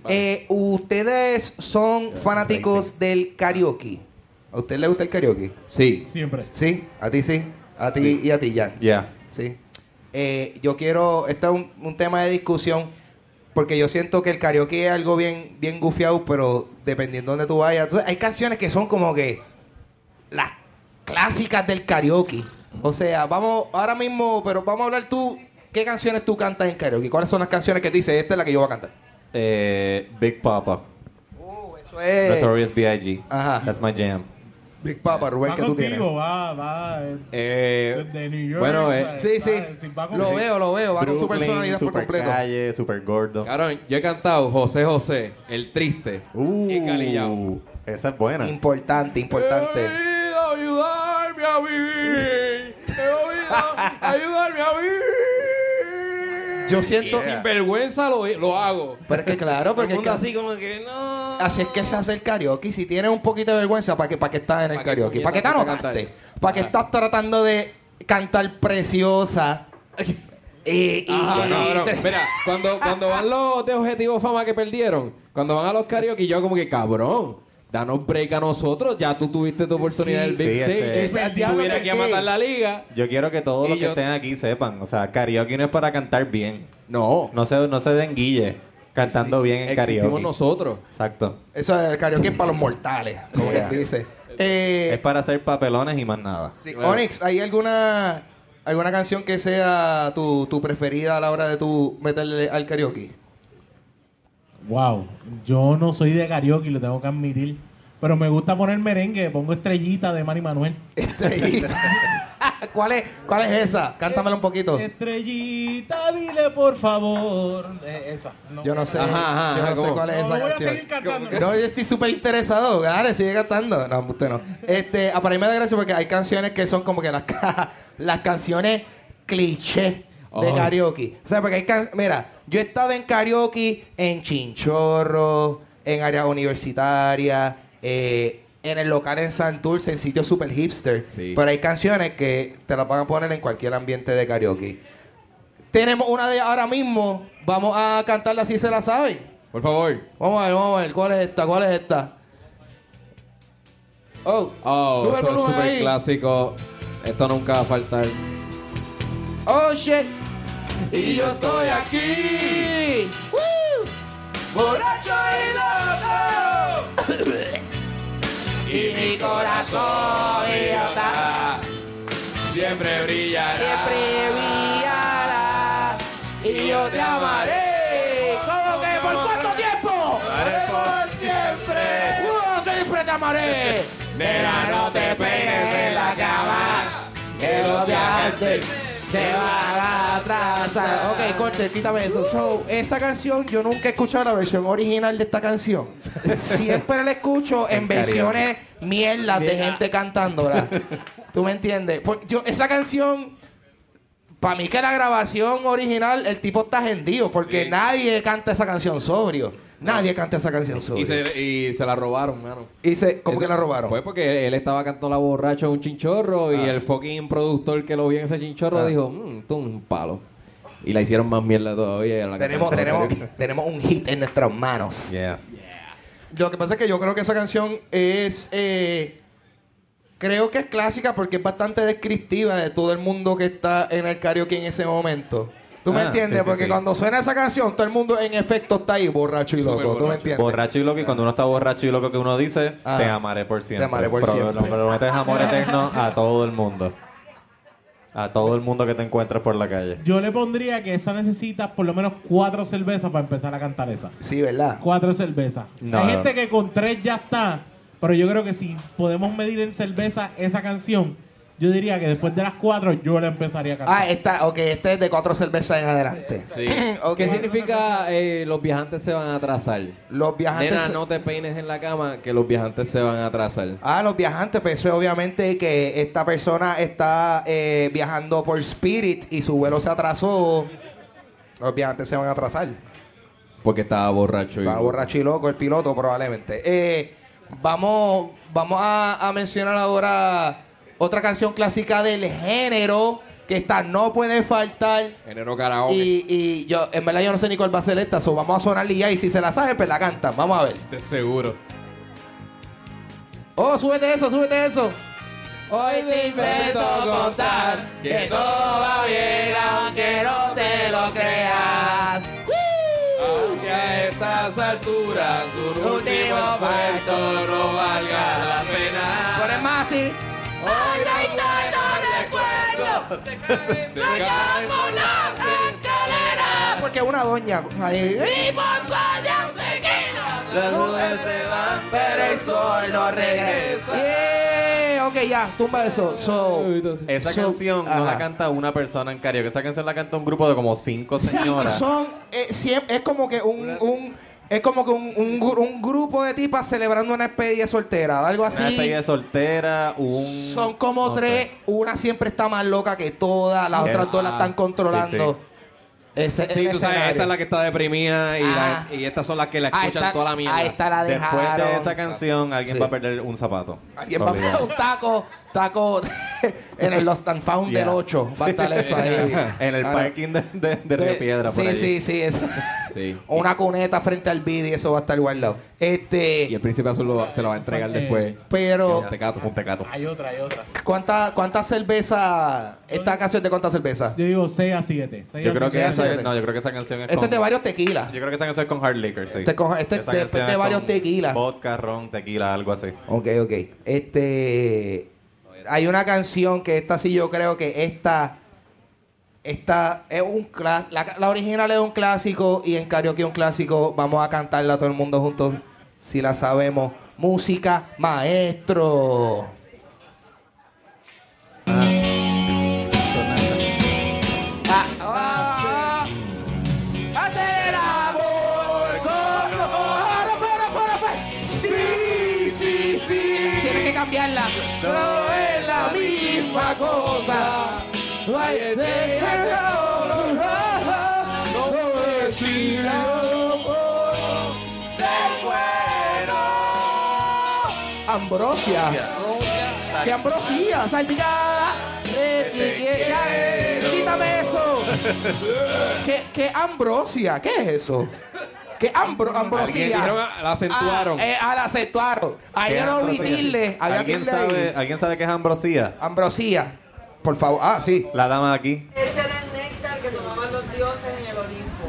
¿Ustedes son fanáticos del karaoke? ¿A usted le gusta el karaoke? Sí. Siempre. ¿Sí? ¿A ti sí? ¿A ti y a ti, Jan? Ya. Sí. Yo quiero... Este es un tema de discusión porque yo siento que el karaoke es algo bien, bien gufiado, pero dependiendo de donde tú vayas... Entonces, hay canciones que son como que las clásicas del karaoke. O sea, vamos ahora mismo... Pero vamos a hablar tú... ¿Qué canciones tú cantas en karaoke? ¿Cuáles son las canciones que te dices? Esta es la que yo voy a cantar. Big Papa. Eso es... Notorious B.I.G. Ajá. That's my jam. Big Papa, Rubén, Va que tú tienes. contigo, va de New York. bueno, ¿sabes? Sí, sí. Va con- Lo veo. Va con su Brooklyn, personalidad por super completo. calle, super gordo. Cabrón, yo he cantado José, el triste. Y Calillao. Esa es buena. Importante. He oído ayudarme a vivir. He oído ayudarme a vivir. Yo siento... Y sin vergüenza lo hago. Pero es que claro, porque Todo el mundo es que- así como que no. así es que se hace el karaoke. Si tienes un poquito de vergüenza, ¿para qué estás en el ¿Pa' qué karaoke? ¿Para qué te puñeta anotaste? cantar? ¿Para qué Ajá. estás tratando de cantar preciosa? Ajá, cabrón. Mira, cuando van los de Objetivo Fama que perdieron, cuando van a los karaoke, yo como que cabrón. danos break a nosotros. Ya tú tuviste tu oportunidad Sí, del Big sí, Stage. Ese Tú diablo vienes que aquí a matar gay. la liga. Yo quiero que todos Y los que yo- estén aquí sepan. O sea, karaoke no es para cantar bien. No. No se den guille cantando bien en Existimos karaoke. nosotros. Exacto. Eso es el karaoke es para los mortales, como él dice. Es para hacer papelones y más nada. Sí, Onyx, ¿hay alguna canción que sea tu preferida a la hora de tu meterle al karaoke? Wow, yo no soy de karaoke, lo tengo que admitir. Pero me gusta poner merengue, pongo Estrellita de Manny Manuel. Estrellita. ¿Cuál es esa? Cántamela un poquito. Estrellita, dile por favor. Esa. No. Yo no sé. Ajá, yo no sé ¿cómo? cuál es No, esa voy a canción. seguir cantando. No, yo estoy súper interesado. Dale, sigue cantando. No, usted no. Para mí me da gracia porque hay canciones que son como que las canciones cliché de Oh. karaoke. O sea, porque mira, yo he estado en karaoke en Chinchorro, en área universitaria, en el local en Santurce, en sitios super hipster. Sí. Pero hay canciones que te las van a poner en cualquier ambiente de karaoke. Tenemos una de ahora mismo. Vamos a cantarla si se la saben. Por favor. Vamos a ver. ¿Cuál es esta? Oh, Oh, sube el esto es volumen súper ahí. clásico. Esto nunca va a faltar. Oh, shit. Y yo estoy aquí. ¡Woo! Borracho y loco. Y mi corazón idiota Siempre brillará. siempre brillará. Y yo te amaré. ¿Cómo que? ¿Por cuánto tiempo? Por siempre. Siempre te amaré. Nena, no te peines en la cama. Que los viajantes se van a atrasar. Ok, corte, quítame eso. So, esa canción, yo nunca he escuchado la versión original de esta canción. Siempre la escucho en versiones mierdas de gente cantándola. ¿Tú me entiendes? Esa canción, para mí que la grabación original, el tipo está hendido, porque Sí. nadie canta esa canción sobrio. Nadie canta esa canción sobrio. Y se la robaron, mano. ¿Cómo que la robaron? Pues porque él estaba cantando la borracha en un chinchorro y el fucking productor que lo vio en ese chinchorro dijo, esto es un palo. Y la hicieron más mierda todavía. y la cantaron. tenemos un hit en nuestras manos. Yeah. Lo que pasa es que yo creo que esa canción es... creo que es clásica porque es bastante descriptiva de todo el mundo que está en el karaoke en ese momento. ¿Tú me entiendes? sí, sí, Porque sí. cuando suena esa canción, todo el mundo en efecto está ahí borracho y loco. Súper ¿Tú me borracho. entiendes? Borracho y loco, y cuando uno está borracho y loco que uno dice, Ah. te amaré por siempre. Te amaré por siempre. Lo prometes amor eterno a todo el mundo. A todo el mundo que te encuentres por la calle. Yo le pondría que esa necesita por lo menos 4 cervezas para empezar a cantar esa. Sí, ¿verdad? 4 cervezas. No, Hay no. gente que con 3 ya está, pero yo creo que si podemos medir en cerveza esa canción, yo diría que después de las 4 yo la empezaría a cantar. Este es de 4 cervezas en adelante. Sí. Ok. ¿Qué significa los viajantes se van a atrasar? Los viajantes... Nena, no te peines en la cama que los viajantes se van a atrasar. Los viajantes, pues eso es obviamente que esta persona está viajando por Spirit y su vuelo se atrasó. Los viajantes se van a atrasar. Porque estaba borracho. Estaba borracho y loco el piloto probablemente. Vamos a mencionar ahora otra canción clásica del género que esta no puede faltar. Género karaoke. Y yo, en verdad yo no sé ni cuál va a ser esta, so vamos a sonarle ya y si se la saben, pues la cantan. Vamos a ver. De seguro. Oh, súbete eso. Hoy te invento contar que todo va bien aunque no te lo creas. Aunque a estas alturas un último esfuerzo no valga la pena. Pones más así. Hoy hay tanto recuerdo. Se cae por la escalera. Porque una doña ahí. Y por las nubes se van, pero el sol no regresa. Yeah. Ok, ya, tumba eso. Esa So- canción no ajá. la canta una persona en karaoke. Esa canción la canta un grupo de como 5 Sí, señoras. son es como que un grupo de tipas celebrando una despedida soltera, algo así. Una despedida soltera, Son como no 3, sé. una siempre está más loca que todas, las otras 2 la están controlando. Ese Sí, tú sabes, escenario. esta es la que está deprimida Ajá. y estas son las que la Ahí escuchan está- toda la mierda. Ahí está la dejaron. Después de esa canción, alguien Sí. va a perder un zapato. Alguien va a Obligado. poner un taco en el Lost and Found Yeah. del 8. Va a estar eso ahí. En el Ahora, parking de Río Piedra, por Sí, allí. sí. Sí. O una cuneta frente al vídeo y eso va a estar guardado. Y el príncipe azul se lo va a entregar después. Pero, Un tecato. Un tecato. Hay otra. ¿cuántas cervezas? ¿Esta canción de cuántas cervezas? Yo digo 6 a 7. Yo creo que sí, sí. no, yo creo que esa canción es Este es de varios tequilas. Yo creo que esa canción es con hard liquor, sí. Este Esa es canción de es varios con tequilas. Vodka, ron, tequila, algo así. Ok. Hay una canción que esta sí yo creo que esta es un clásico. La original es un clásico y en karaoke un clásico. Vamos a cantarla todo el mundo juntos si la sabemos. Música, maestro. Hacer el amor con sí. Tienes que cambiarla. No es la misma cosa. No hay Ambrosia. ¿Qué Ambrosia? Salpicada. Quítame eso. ¿Qué Ambrosia? ¿Qué es eso? ¿Qué Ambrosia? La acentuaron. La acentuaron. Ahí había que omitirle. ¿Alguien sabe qué es ambrosía? Ambrosía. Por favor. Sí. La dama de aquí. Ese era el néctar que tomaban los dioses en el Olimpo.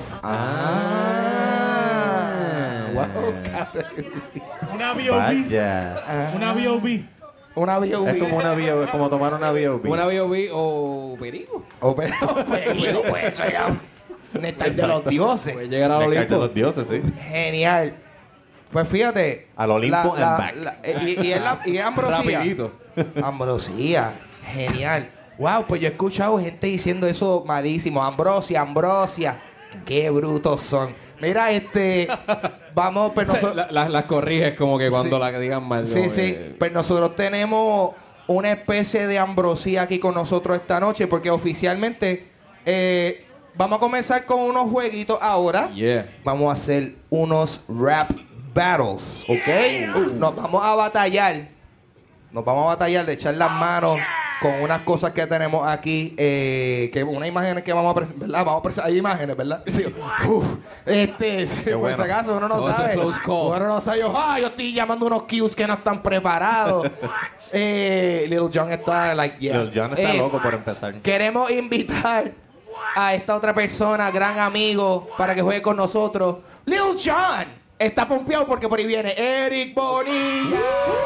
Wow, Una B.O.B. Vaya. Una B.O.B. Una B.O.B. Es como una B.O.B., como tomar una B.O.B. Una B.O.B. o perico. Pues eso ya. Néctar de los dioses. Puede llegar al Néctar Olimpo. de los dioses, sí. Genial. Pues fíjate. Al Olimpo and back. Y es Ambrosía. Rapidito. Ambrosía. Genial. Wow, pues yo he escuchado gente diciendo eso malísimo. Ambrosia. Qué brutos son. Mira, vamos, pues nosotros... Las corriges como que cuando Sí. la digan mal. Sí, sí. Pues nosotros tenemos una especie de ambrosía aquí con nosotros esta noche porque oficialmente vamos a comenzar con unos jueguitos ahora. Yeah. Vamos a hacer unos rap battles, ¿ok? Nos vamos a batallar. De echar las manos con unas cosas que tenemos aquí. Que unas imágenes que vamos a presentar, ¿verdad? Hay imágenes, ¿verdad? Sí. Por bueno. si acaso uno no Todo eso sabe. es close call. Uno no sabe. Yo estoy llamando unos cues que no están preparados. Lil Jon está Lil Jon está loco por empezar. Queremos invitar a esta otra persona, gran amigo, para que juegue con nosotros. Lil Jon está pompeado porque por ahí viene Eric Bonilla.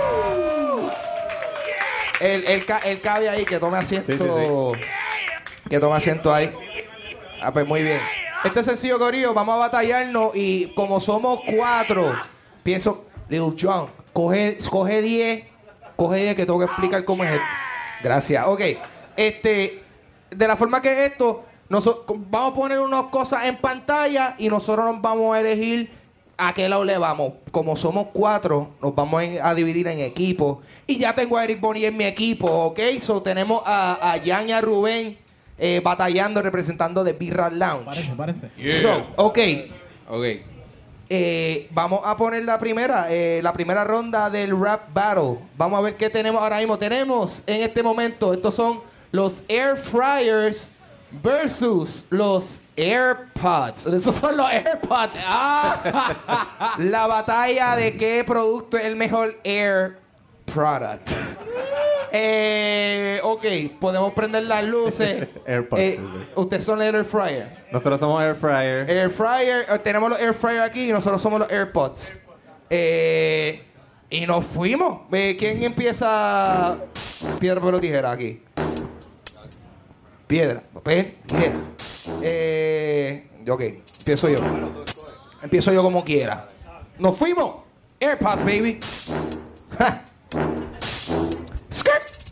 Él cabe ahí, que tome asiento. Sí. Que tome asiento ahí. Pues muy bien. Este sencillo corillo, vamos a batallarnos y como somos 4, pienso, Lil Jon, coge 10 que tengo que explicar cómo es esto. Gracias. Ok. De la forma que es esto, vamos a poner unas cosas en pantalla y nosotros nos vamos a elegir a qué lado le vamos. Como somos 4, nos vamos a dividir en equipos. Y ya tengo a Eric Bonilla en mi equipo, ¿ok? So tenemos a Jan y a Rubén batallando, representando de Birra Lounge. Párense. So, ok. Ok. Vamos a poner la primera ronda del rap battle. Vamos a ver qué tenemos ahora mismo. Tenemos en este momento, estos son los Air Fryers versus los AirPods. Esos son los AirPods. La batalla de qué producto es el mejor Air product. Ok, podemos prender las luces. AirPods, sí. Ustedes son el Air Fryer. Nosotros somos Air Fryer. Air Fryer, tenemos los Air Fryer aquí y nosotros somos los AirPods. Y nos fuimos. ¿Quién empieza? Piedra, papel o tijera aquí. Piedra, papel, tijera. Ok, empiezo yo como quiera. Nos fuimos. AirPods, baby. Ja. Skirt.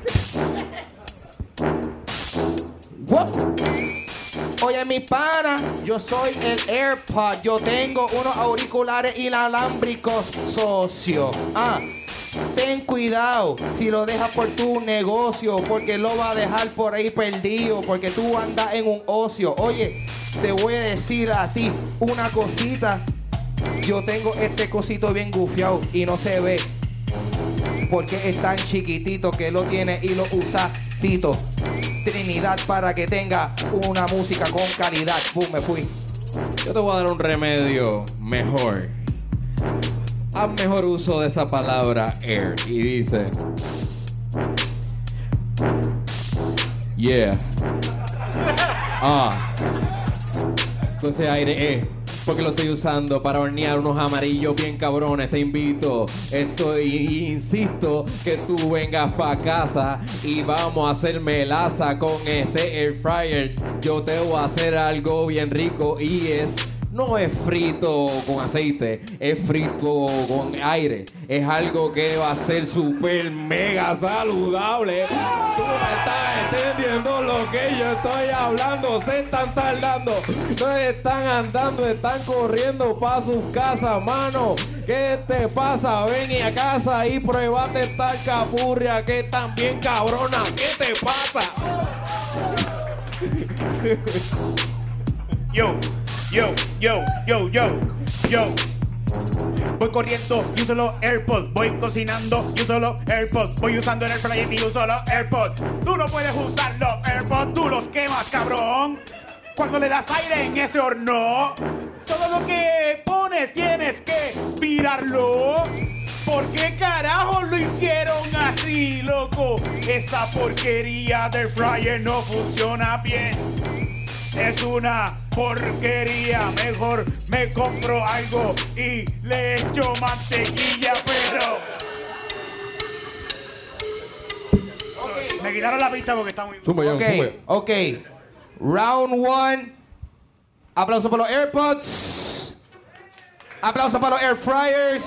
What? Oye, mi pana, yo soy el AirPod. Yo tengo unos auriculares inalámbricos, socio. Ten cuidado si lo dejas por tu negocio, porque lo va a dejar por ahí perdido, porque tú andas en un ocio. Oye, te voy a decir a ti una cosita. Yo tengo este cosito bien gufiado y no se ve, porque es tan chiquitito que lo tiene y lo usa Tito Trinidad para que tenga una música con calidad. Boom, me fui. Yo te voy a dar un remedio mejor. Haz mejor uso de esa palabra air. Y dice... Yeah. Entonces aire es porque lo estoy usando para hornear unos amarillos bien cabrones. Te invito, insisto que tú vengas pa' casa y vamos a hacer melaza con este air fryer. Yo te voy a hacer algo bien rico y no es frito con aceite, es frito con aire. Es algo que va a ser súper mega saludable. Tú me estás entendiendo lo que yo estoy hablando. Se están tardando, no están andando, están corriendo para sus casas, mano. ¿Qué te pasa? Ven a casa y pruébate esta capurria que están bien cabrona. ¿Qué te pasa? Yo. Voy corriendo y uso los AirPods. Voy cocinando y uso los AirPods. Voy usando el Air Fryer y uso los AirPods. Tú no puedes usar los AirPods, tú los quemas, cabrón. Cuando le das aire en ese horno, todo lo que pones tienes que virarlo. ¿Por qué carajo lo hicieron así, loco? Esa porquería del fryer no funciona bien. Es una porquería. Mejor me compro algo y le echo mantequilla, pero... Me quitaron la pista porque está muy... Ok. Round 1. Aplauso para los AirPods. Aplauso para los Air Fryers.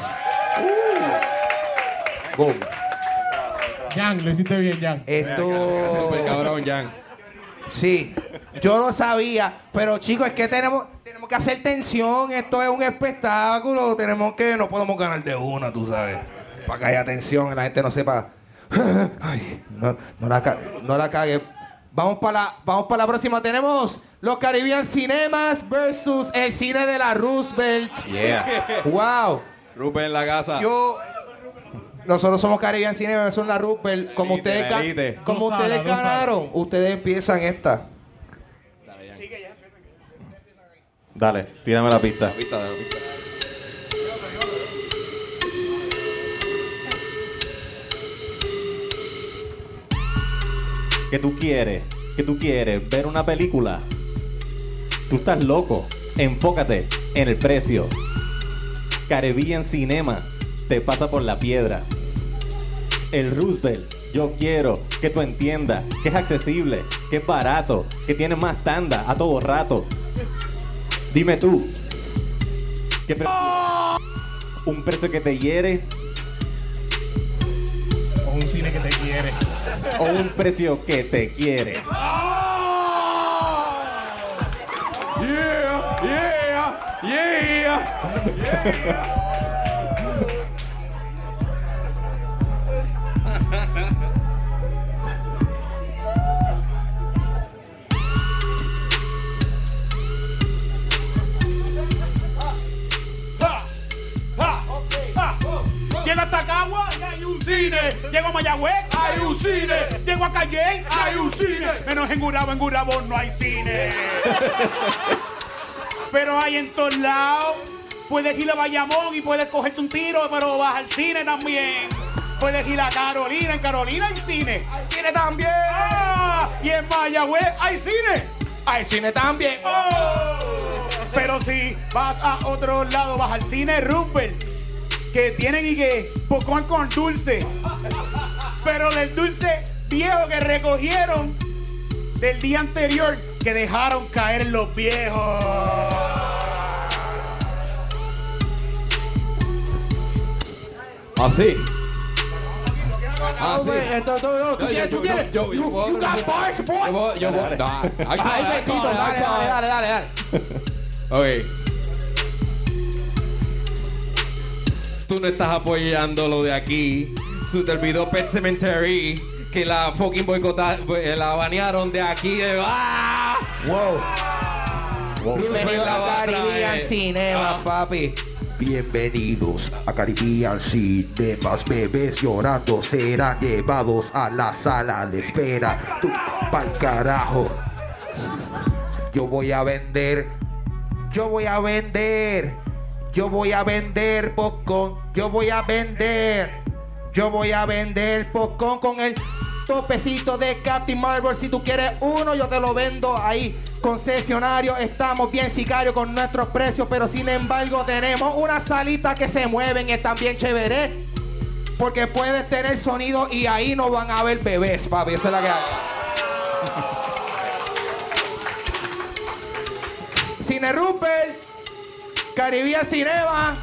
Boom. Jan, lo hiciste bien, Jan. Esto... Super cabrón, Jan. Sí, yo lo sabía, pero chicos, es que tenemos que hacer tensión. Esto es un espectáculo. No podemos ganar de una, tú sabes. Para que haya tensión y la gente no sepa. Ay, no la cague. Vamos para la próxima. Tenemos los Caribbean Cinemas versus el cine de la Roosevelt. Yeah. Wow. Rupert en la casa. Nosotros somos Caribbean Cinema, son la Roosevelt. Como ustedes ganaron, ustedes empiezan esta. Dale, tírame la pista. ¿Qué tú quieres? ¿Ver una película? Tú estás loco. Enfócate en el precio. Caribbean Cinema te pasa por la piedra. El Roosevelt, yo quiero que tú entiendas que es accesible, que es barato, que tiene más tanda a todo rato. Dime tú, ¿qué un precio que te hiere? O un cine que te quiere. ¿O un precio que te quiere? Yeah. Llego a Tacagua y hay un cine. Llego a Mayagüez, hay un cine. Llego a Cayenne, hay un cine. Menos en Gurabo no hay cine. Pero hay en todos lados. Puedes ir a Bayamón y puedes cogerte un tiro, pero vas al cine también. Puedes ir a Carolina, en Carolina hay cine. Hay cine también. Y en Mayagüez hay cine. Hay cine también. Pero si vas a otro lado, vas al cine Roosevelt, que tienen y que popcorn con dulce. Pero del dulce viejo que recogieron del día anterior, que dejaron caer en los viejos. Así. Tú tienes. You got bars, boy. Ay, bendito. Dale. Ok. Tú no estás apoyando lo de aquí. Se te olvidó Pet Cemetery, que la fucking la banearon de aquí. Wow. Bienvenidos a Caribbean Cinema, papi. Bienvenidos a Caribbean Cinemas. Bebés llorando serán llevados a la sala de espera. Tú, pa'l carajo. Yo voy a vender Yo voy a vender popcorn. Yo voy a vender popcorn con el topecito de Captain Marvel. Si tú quieres uno, yo te lo vendo ahí. Concesionario, estamos bien sicarios con nuestros precios, pero sin embargo tenemos una salita que se mueven y están bien chéveres. Porque puedes tener sonido y ahí no van a haber bebés, papi. Esa es la que hay. Cine Rupert, Caribbean Cinema.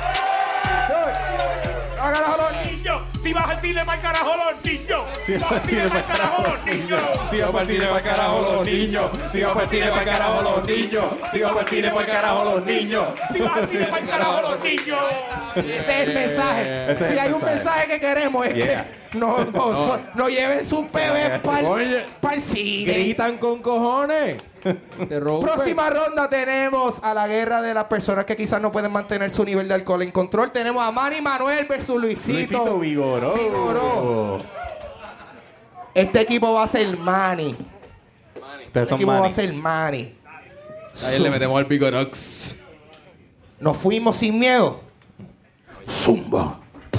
¡Hágalo los niños! Si vas al cine para el carajo los niños. Si vas al cine para el carajo los niños. Si vamos al cine para el carajo los niños. Si vamos al cine para el carajo los niños. Si vamos al cine para el carajo los niños. Si vas al cine para el carajo los niños. Ese es el mensaje. Si hay un mensaje que queremos es que no lleven sus bebés para el cine. Gritan con cojones. Te rompen. Próxima ronda tenemos a la guerra de las personas que quizás no pueden mantener su nivel de alcohol en control. Tenemos a Manny Manuel versus Luisito Vigoró. Este equipo va a ser Manny. Este equipo va a ser Manny. Ahí le metemos al Vigorox. Nos fuimos sin miedo. Zumba.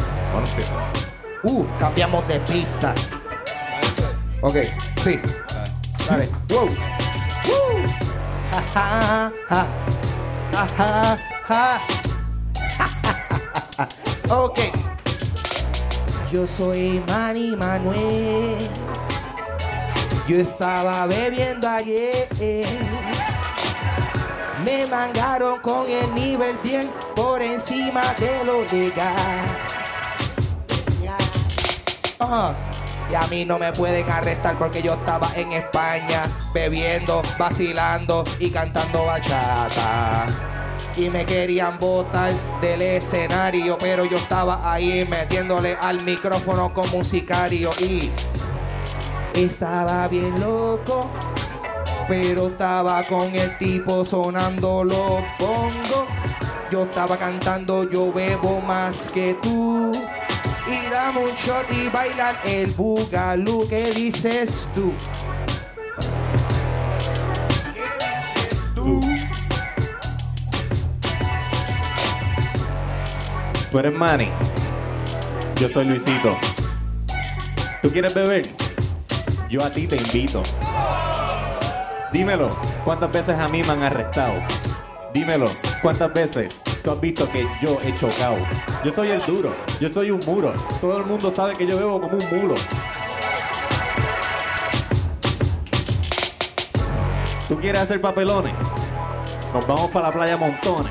Cambiamos de pista. Ok, sí. Dale. Wow. Ja, ja, ja. Ja, ja, ja. Ok. Yo soy Manny Manuel. Yo estaba bebiendo ayer. Me mangaron con el nivel bien por encima de lo legal. Y a mí no me pueden arrestar porque yo estaba en España bebiendo, vacilando y cantando bachata. Y me querían botar del escenario, pero yo estaba ahí metiéndole al micrófono como un sicario. Y estaba bien loco, pero estaba con el tipo sonando los bongos. Yo estaba cantando, yo bebo más que tú. Y dame un shot y bailan el bugalú. ¿Qué dices tú? Tú eres Manny. Yo soy Luisito. ¿Tú quieres beber? Yo a ti te invito. Dímelo, ¿cuántas veces a mí me han arrestado? Dímelo, ¿cuántas veces tú has visto que yo he chocado? Yo soy el duro, yo soy un muro. Todo el mundo sabe que yo bebo como un mulo. ¿Tú quieres hacer papelones? Nos vamos para la playa Montones.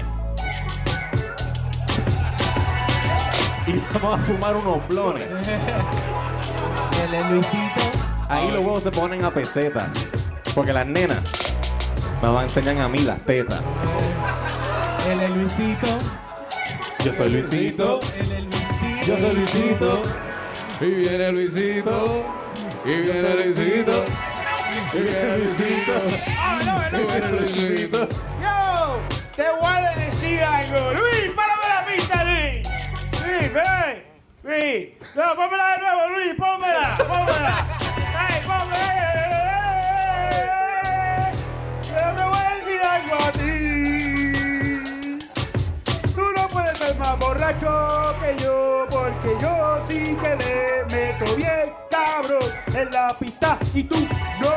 Y vamos a fumar unos blones. Él es Luisito. Ahí los huevos se ponen a peseta. Porque las nenas me van a enseñar a mí las tetas. Él es Luisito. Yo soy Luisito. Él es Luisito. Yo soy Luisito. Y viene Luisito. Y viene Luisito. Y viene Luisito. Y viene Luisito. Yo, te voy a decir algo. Luis, párame la pista, Luis. Luis, ven. Luis. No, pónmela de nuevo, Luis. Pónmela. Ay, pónmela. Yo te voy a decir algo a ti. Tú no puedes ser más borracho que yo, porque yo sí que le meto bien, cabrón, en la pista y tú no.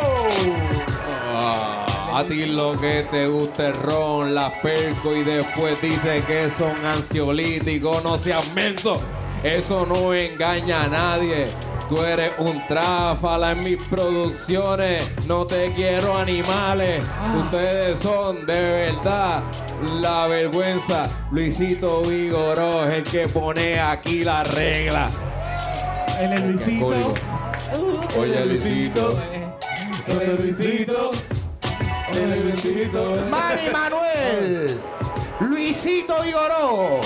A ti lo que te gusta es ron, las perco y después dice que son ansiolíticos. No seas menso, eso no engaña a nadie. Tú eres un tráfala en mis producciones. No te quiero animales. Ustedes son de verdad la vergüenza. Luisito Vigoró es el que pone aquí la regla. Él es Luisito. Oye, Luisito. Él es Luisito. Él es Luisito. Manny Manuel. Luisito Vigoró.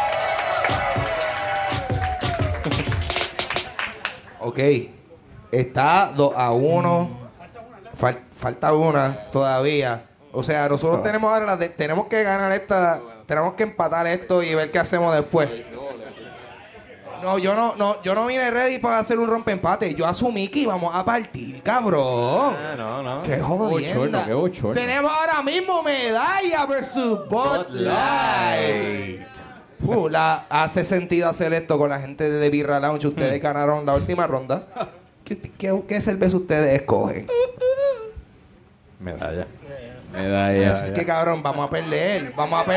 Ok, está 2-1. Falta una todavía. O sea, nosotros tenemos ahora tenemos que ganar esta, tenemos que empatar esto y ver qué hacemos después. No, yo no vine ready para hacer un rompeempate. Yo asumí que íbamos a partir. cabrón. No. Qué jodienda. Qué bochorno. Tenemos ahora mismo Medalla versus Bud Light. Hace sentido hacer esto con la gente de Birra Lounge. Ustedes ganaron la última ronda. ¿Qué cerveza ustedes escogen? Medalla. Es que cabrón, vamos a perder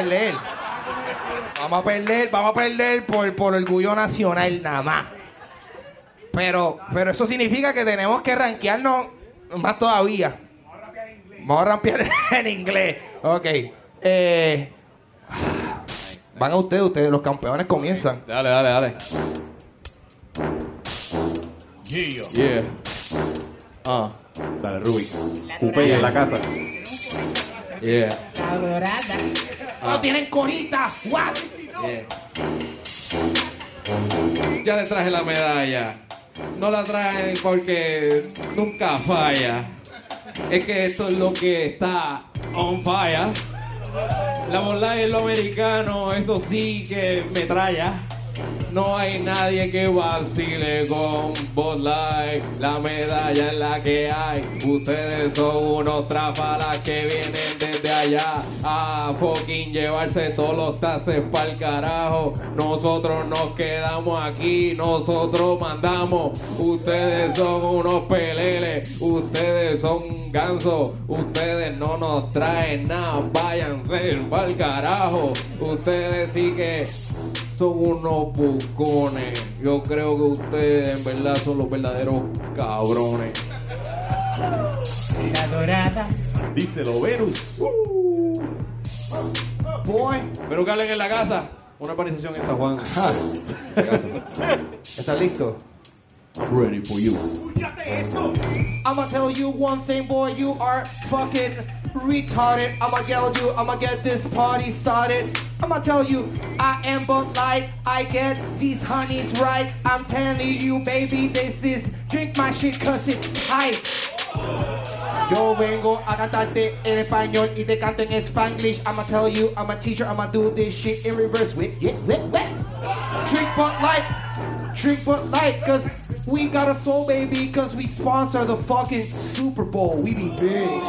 por orgullo nacional nada más. Pero eso significa que tenemos que rankearnos más todavía. Vamos a rampear en inglés. Ok. Van a ustedes, los campeones comienzan. Dale. Yeah. Dale, Ruby. Upey en la casa. Yeah. ¡No tienen corita! ¡What! Yeah. Ya le traje la medalla. No la traen porque nunca falla. Es que esto es lo que está on fire. La Bud Light es lo americano, eso sí que me traya. No hay nadie que vacile con Bud Light. La medalla es la que hay. Ustedes son unos tráfalas que vienen desde allá a fucking llevarse todos los tases pa'l carajo. Nosotros nos quedamos aquí, nosotros mandamos. Ustedes son unos peleles, ustedes son gansos. Ustedes no nos traen nada, váyanse pa'l carajo. Ustedes sí que son unos bucones. Yo creo que ustedes en verdad son los verdaderos cabrones. La dorada. Díselo, Verus. Boy. Pero que hablen en la casa. Una urbanización en San Juan. ¿Estás listo? I'm ready for you. I'ma tell you one thing, boy, you are fucking retarded. I'ma get this party started. I'ma tell you, I am Bud Light. I get these honeys right. I'm telling you, baby, this is drink my shit cause it's tight. Yo vengo a cantarte en español y te canto en Spanglish. I'ma tell you, I'm a teacher, I'ma do this shit in reverse. Drink Bud Light. Drink Bud Light, cause we got a soul, baby, cause we sponsor the fucking Super Bowl. We be big.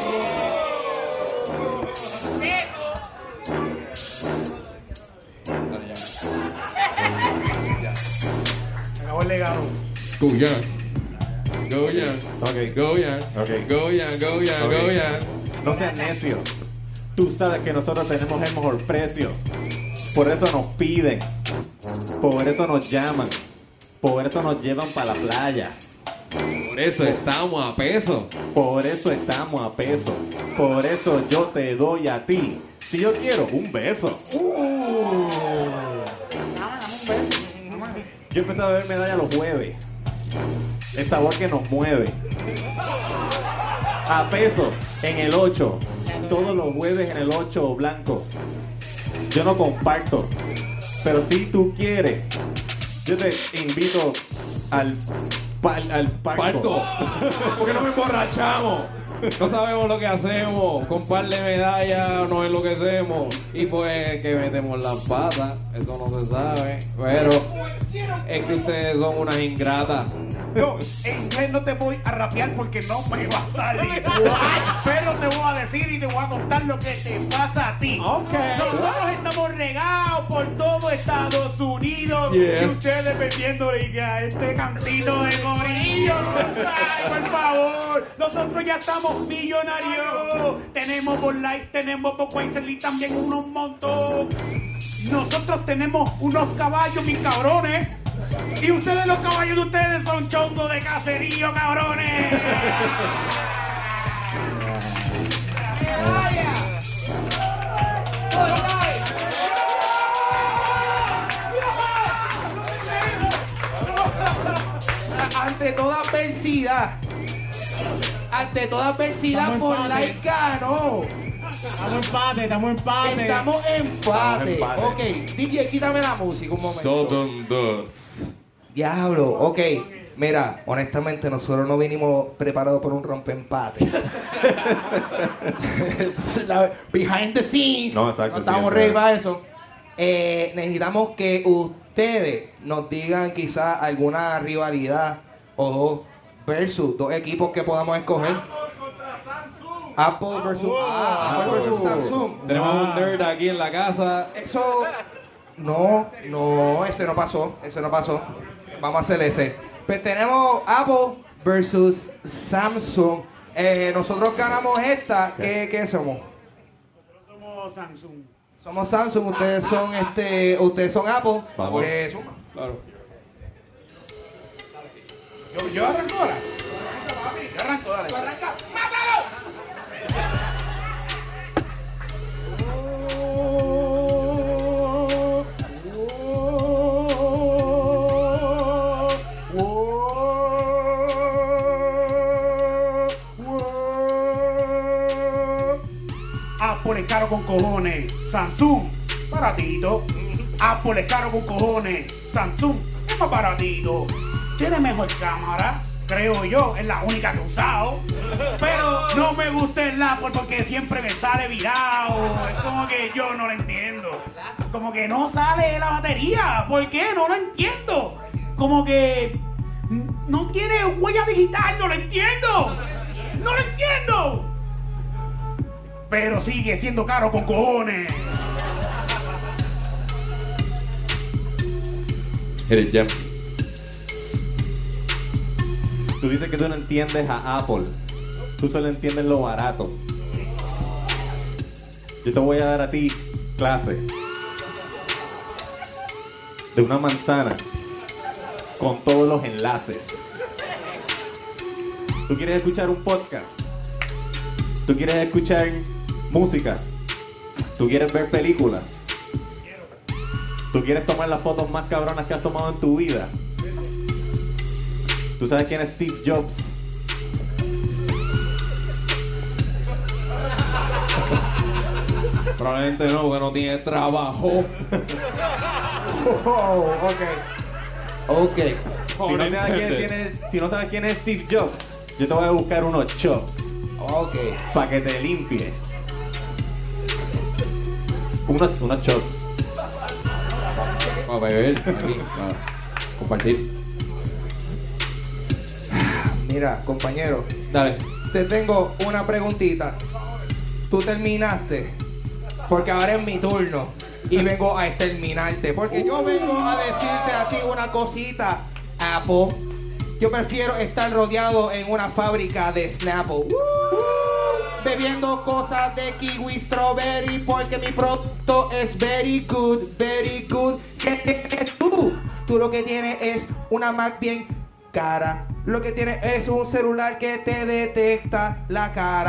Acabó el legado. Go young. Go young. Okay. Go young. Okay. Go young, go young, Okay. go young. No seas necio. Tú sabes que nosotros tenemos el mejor precio. Por eso nos piden. Por eso nos llaman. Por eso nos llevan para la playa. Por eso estamos a peso. Por eso estamos a peso. Por eso yo te doy a ti. Si yo quiero, un beso. Yo empecé a beber medalla los jueves. El sabor que nos mueve. A peso en el 8. Todos los jueves en el 8 blanco. Yo no comparto. Pero si tú quieres, yo te invito al Parto. ¿Por qué no me emborrachamos? No sabemos lo que hacemos. Con par de medallas nos enloquecemos. Y pues que metemos las patas. Eso no se sabe. Pero es que ustedes son unas ingratas. Yo en inglés no te voy a rapear porque no me va a salir. Pero te voy a decir y te voy a contar lo que te pasa a ti. Nosotros estamos regados por todo Estados Unidos. Yeah. Y ustedes metiéndole a este cantito de corillo. Ay, por favor. Nosotros ya estamos millonarios. Tenemos Bud Light, tenemos Bud Weiser y también unos montón. Nosotros tenemos unos caballos, mis cabrones. Y ustedes, los caballos de ustedes, son chongos de caserío, cabrones. Ante toda adversidad, Estamos por empate. Light ganó. Estamos empate. Estamos empate. Empate. Ok, DJ, quítame la música un momento. Sudden death. Diablo, ok. Mira, honestamente nosotros no vinimos preparados por un rompeempate. Behind the scenes. No, exacto, estamos sí, ready exacto. para eso. Necesitamos que ustedes nos digan quizás alguna rivalidad o versus dos equipos que podamos escoger. Apple versus Apple versus Samsung. Tenemos un nerd aquí en la casa. Eso no, ese no pasó. Vamos a hacer ese. Pues tenemos Apple versus Samsung. Nosotros ganamos esta. ¿Qué somos? Nosotros somos Samsung. Somos Samsung, ustedes son Apple. Vamos. Suma. Claro. Yo arranco ahora. Yo arranco, dale. Apple es caro con cojones, Samsung, baratito. Apple es caro con cojones, Samsung es más baratito. Tiene mejor cámara, creo yo, es la única que he usado. Pero no me gusta el Apple porque siempre me sale virado. Es como que yo no lo entiendo. Como que no sale la batería. ¿Por qué? No lo entiendo. Como que no tiene huella digital, no lo entiendo. No lo entiendo. Pero sigue siendo caro con cojones. Eres Jam. Tú dices que tú no entiendes a Apple. Tú solo entiendes lo barato. Yo te voy a dar a ti clase de una manzana con todos los enlaces. ¿Tú quieres escuchar un podcast? ¿Tú quieres escuchar música? ¿Tú quieres ver películas? ¿Tú quieres tomar las fotos más cabronas que has tomado en tu vida? ¿Tú sabes quién es Steve Jobs? Probablemente no, porque no tiene trabajo. Ok. Si no sabes quién es Steve Jobs, yo te voy a buscar unos chops Ok. para que te limpie. Unos chops. Vamos a beber aquí, a compartir. Mira, compañero, Dale. te tengo una preguntita. Tú terminaste, porque ahora es mi turno y vengo a exterminarte. Porque yo vengo a decirte a ti una cosita, Apple. Yo prefiero estar rodeado en una fábrica de Snapple. Bebiendo cosas de kiwi strawberry porque mi producto es very good, very good. ¿Qué tienes tú? Tú lo que tienes es una Mac bien cara. Lo que tienes es un celular que te detecta la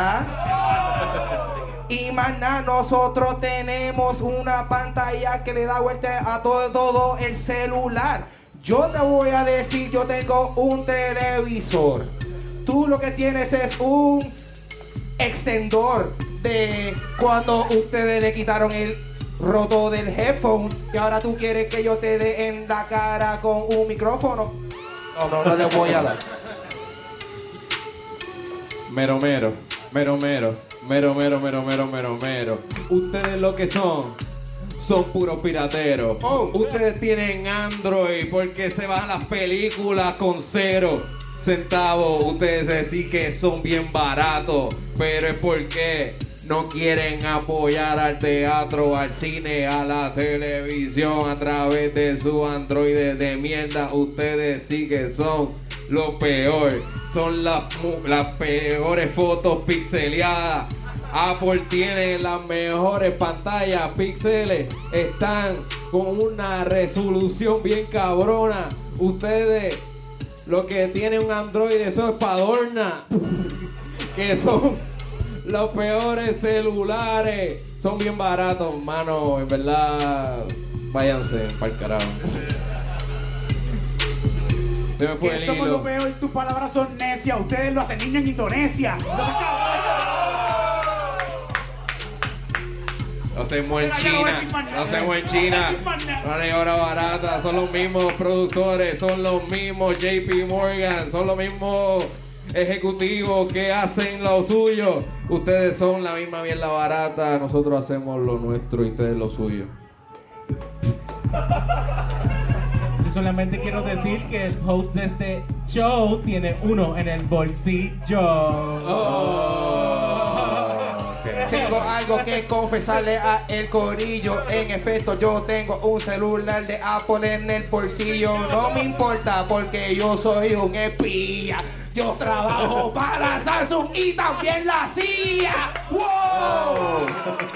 cara. Y más nada, nosotros tenemos una pantalla que le da vuelta a todo el celular. Yo te voy a decir, yo tengo un televisor. Tú lo que tienes es un extendor de cuando ustedes le quitaron el roto del headphone y ahora tú quieres que yo te dé en la cara con un micrófono. No le voy a dar. Mero. Ustedes lo que son puros pirateros. Ustedes tienen Android porque se van las películas con 0 centavos. Ustedes sí que son bien baratos, pero es porque no quieren apoyar al teatro, al cine, a la televisión a través de su Android de mierda. Ustedes sí que son lo peor. Son las peores fotos pixeleadas. Apple tiene las mejores pantallas, píxeles, están con una resolución bien cabrona. Ustedes lo que tienen un Android, eso es para adornar. Que son los peores celulares. Son bien baratos, mano. En verdad, váyanse pa'l carajo. Se me fue Que el somos hilo. lo peor, tus palabras son necias. Ustedes lo hacen niños en Indonesia. Lo hacemos en Mira, ya no voy a China. decir más Lo nada. hacemos en No voy a China. decir más nada. No hay hora barata. Son los mismos productores. Son los mismos JP Morgan. Son los mismos ejecutivos que hacen lo suyo. Ustedes son la misma mierda barata. Nosotros hacemos lo nuestro y ustedes lo suyo. Yo solamente quiero decir que el host de este show tiene uno en el bolsillo. Tengo algo que confesarle a el corillo. En efecto, yo tengo un celular de Apple en el bolsillo. No me importa porque yo soy un espía. Yo trabajo para Samsung y también la CIA. ¡Wow!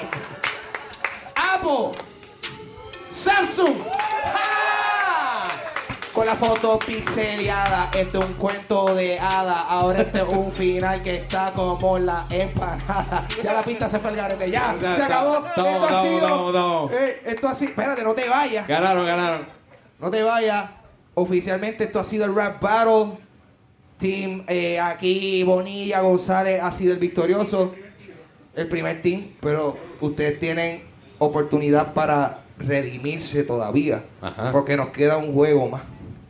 Apple, Samsung. ¡Ja! Con la foto pixeleada, este es un cuento de hada. Ahora este es un final que está como la empanada. Ya la pista se fue al garete, ya, se acabó. Esto ha sido. Esto así, espérate, no te vayas. Ganaron. No te vayas. Oficialmente esto ha sido el Rap Battle. Team, aquí Bonilla González ha sido el victorioso. El primer team, pero ustedes tienen oportunidad para redimirse todavía. Ajá. Porque nos queda un juego más.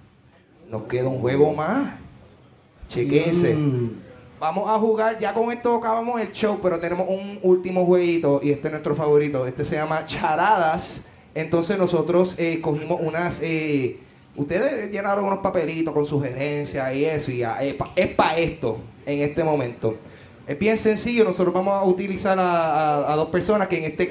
Chequense. Vamos a jugar, ya con esto acabamos el show, pero tenemos un último jueguito y este es nuestro favorito. Este se llama Charadas. Entonces nosotros cogimos unas... ustedes llenaron unos papelitos con sugerencias y eso, y es para esto, en este momento. Es bien sencillo, nosotros vamos a utilizar a dos personas que en este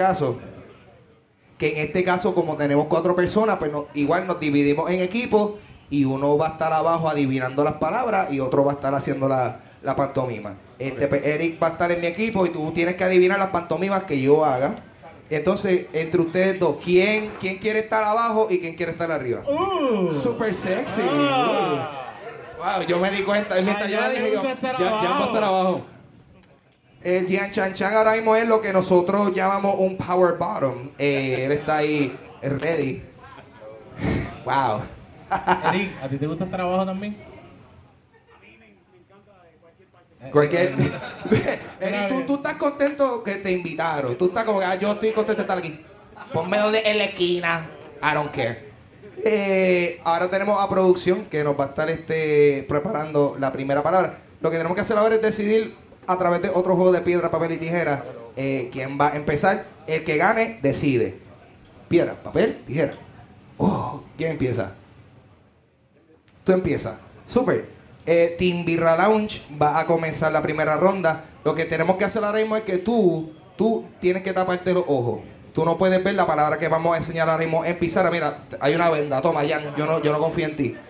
caso, como tenemos 4 personas, pues igual nos dividimos en equipos y uno va a estar abajo adivinando las palabras y otro va a estar haciendo la pantomima. Pues, Eric va a estar en mi equipo y tú tienes que adivinar las pantomimas que yo haga. Entonces, entre ustedes dos, ¿quién quiere estar abajo y quién quiere estar arriba? Super sexy. Wow, yo me di cuenta. Mientras yo le dije, Ya va a estar abajo. el Gian Chan Chan ahora mismo es lo que nosotros llamamos un power bottom. Él está ahí, ready. Wow. Eric, ¿a ti te gusta estar abajo también? Cualquier... Eric, tú estás contento que te invitaron. Tú estás como que yo estoy contento de estar aquí. Ponme en la esquina. I don't care. Ahora tenemos a producción que nos va a estar preparando la primera palabra. Lo que tenemos que hacer ahora es decidir a través de otro juego de piedra, papel y tijera quién va a empezar. El que gane decide. Piedra, papel, tijera. ¿Quién empieza? Tú empiezas. Super. Team Birra Lounge va a comenzar la primera ronda. Lo que tenemos que hacer ahora mismo es que tú tienes que taparte los ojos. Tú no puedes ver la palabra que vamos a enseñar ahora mismo en pizarra. Mira, hay una venda. Toma, Jan. Yo no confío en ti.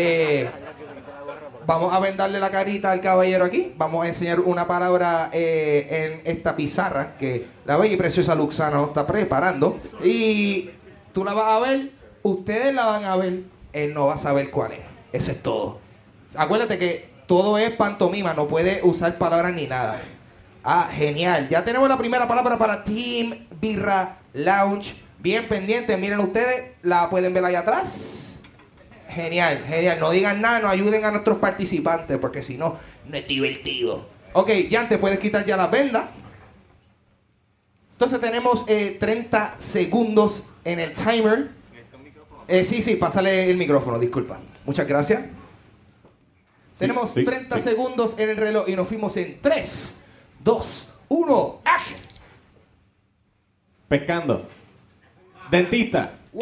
Vamos a vendarle la carita al caballero aquí. Vamos a enseñar una palabra en esta pizarra que la bella y preciosa Luxana nos está preparando. Y tú la vas a ver. Ustedes la van a ver. Él no va a saber cuál es. Eso es todo. Acuérdate que todo es pantomima, no puede usar palabras ni nada. Genial. Ya tenemos la primera palabra para Team Birra Lounge. Bien pendiente, miren ustedes, la pueden ver ahí atrás. Genial. No digan nada, no ayuden a nuestros participantes, porque si no, no es divertido. Ok, Jan, te puedes quitar ya las vendas. Entonces tenemos 30 segundos en el timer. Sí, pásale el micrófono, disculpa. Muchas gracias. Tenemos 30 segundos en el reloj y nos fuimos en 3, 2, 1, action. Pescando. Dentista. ¡Wow!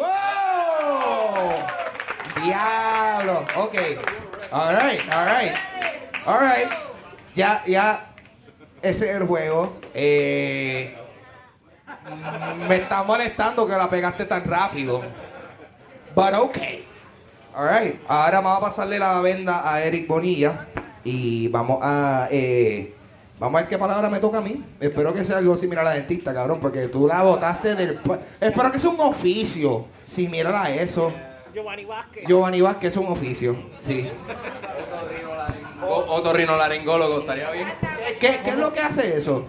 Diablo. Ok. All right. Ya. Ese es el juego. Me está molestando que la pegaste tan rápido. But okay. Alright, ahora vamos a pasarle la venda a Eric Bonilla y vamos a ver qué palabra me toca a mí. Espero que sea algo similar a la dentista, cabrón, porque tú la botaste del... Espero que sea un oficio. Sí, mírala eso. Giovanni Vázquez es un oficio, sí. Otorrinolaringólogo, estaría bien. ¿Qué es lo que hace eso?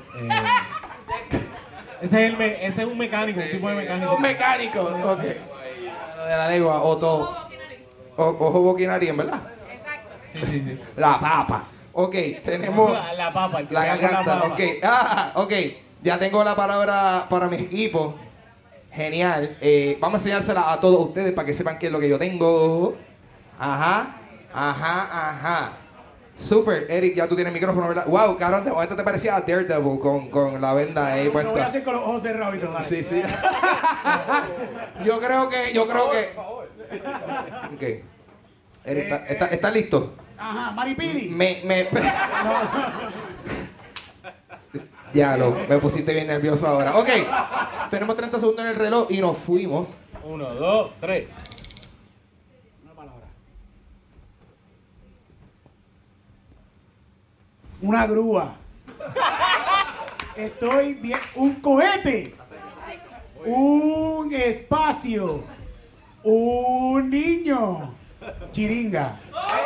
Ese es un mecánico, un tipo de mecánico. Un mecánico, ok. Lo de la lengua, ojo, boca y nariz, ¿verdad? Exacto. Sí. La papa. Ok, tenemos... La papa, el que La queda con la garganta, papa. ok. Ya tengo la palabra para mi equipo. Genial. Vamos a enseñársela a todos ustedes para que sepan qué es lo que yo tengo. Ajá. Super, Eric, ya tú tienes micrófono, ¿verdad? Wow, cabrón, de momento te parecía a Daredevil con la venda ahí Lo voy a puesta. hacer con los ojos cerrados y todo. Dale. Sí, sí. yo creo que. Ok. Eric, ¿estás listo? Ajá, Maripili. Me pusiste bien nervioso ahora. Ok, tenemos 30 segundos en el reloj y nos fuimos. 1, 2, 3. Una palabra. Una grúa. Estoy bien. Un cohete. Un espacio. Un niño. Chiringa.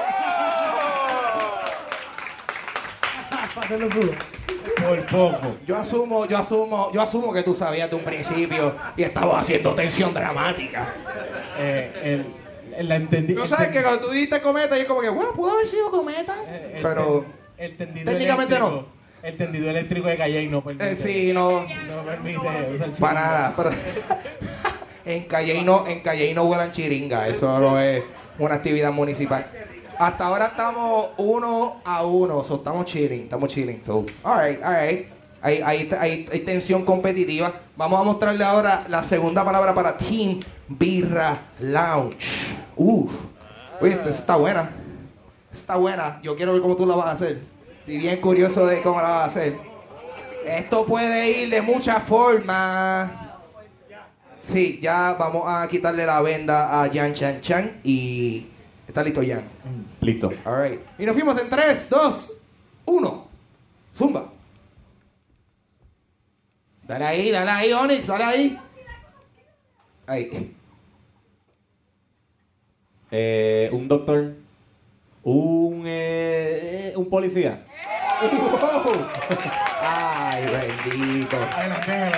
Para hacerlo suyo. Por poco. Yo asumo que tú sabías de un principio y estabas haciendo tensión dramática. La entendí. Tú sabes que cuando tú dijiste cometa y es como que, bueno, pudo haber sido cometa, pero el tendido técnicamente eléctrico, no. El tendido eléctrico de Calle no permite. Sí, no, No permite usar para nada. Pero en Calle no vuelan chiringa, eso no es una actividad municipal. Hasta ahora estamos 1-1, so estamos chilling. So, alright. Hay tensión competitiva. Vamos a mostrarle ahora la segunda palabra para Team Birra Lounge. Oye, esa está buena. Está buena. Yo quiero ver cómo tú la vas a hacer. Estoy bien curioso de cómo la vas a hacer. Esto puede ir de muchas formas. Sí, ya vamos a quitarle la venda a Yan Chan Chan y... ¿Está listo, Yan? Listo. Alright. Y nos fuimos en 3, 2, 1. Zumba. Dale ahí, Onyx, dale ahí. Ahí. Un doctor. Un policía. Wow. Ay, bendito. Adelante.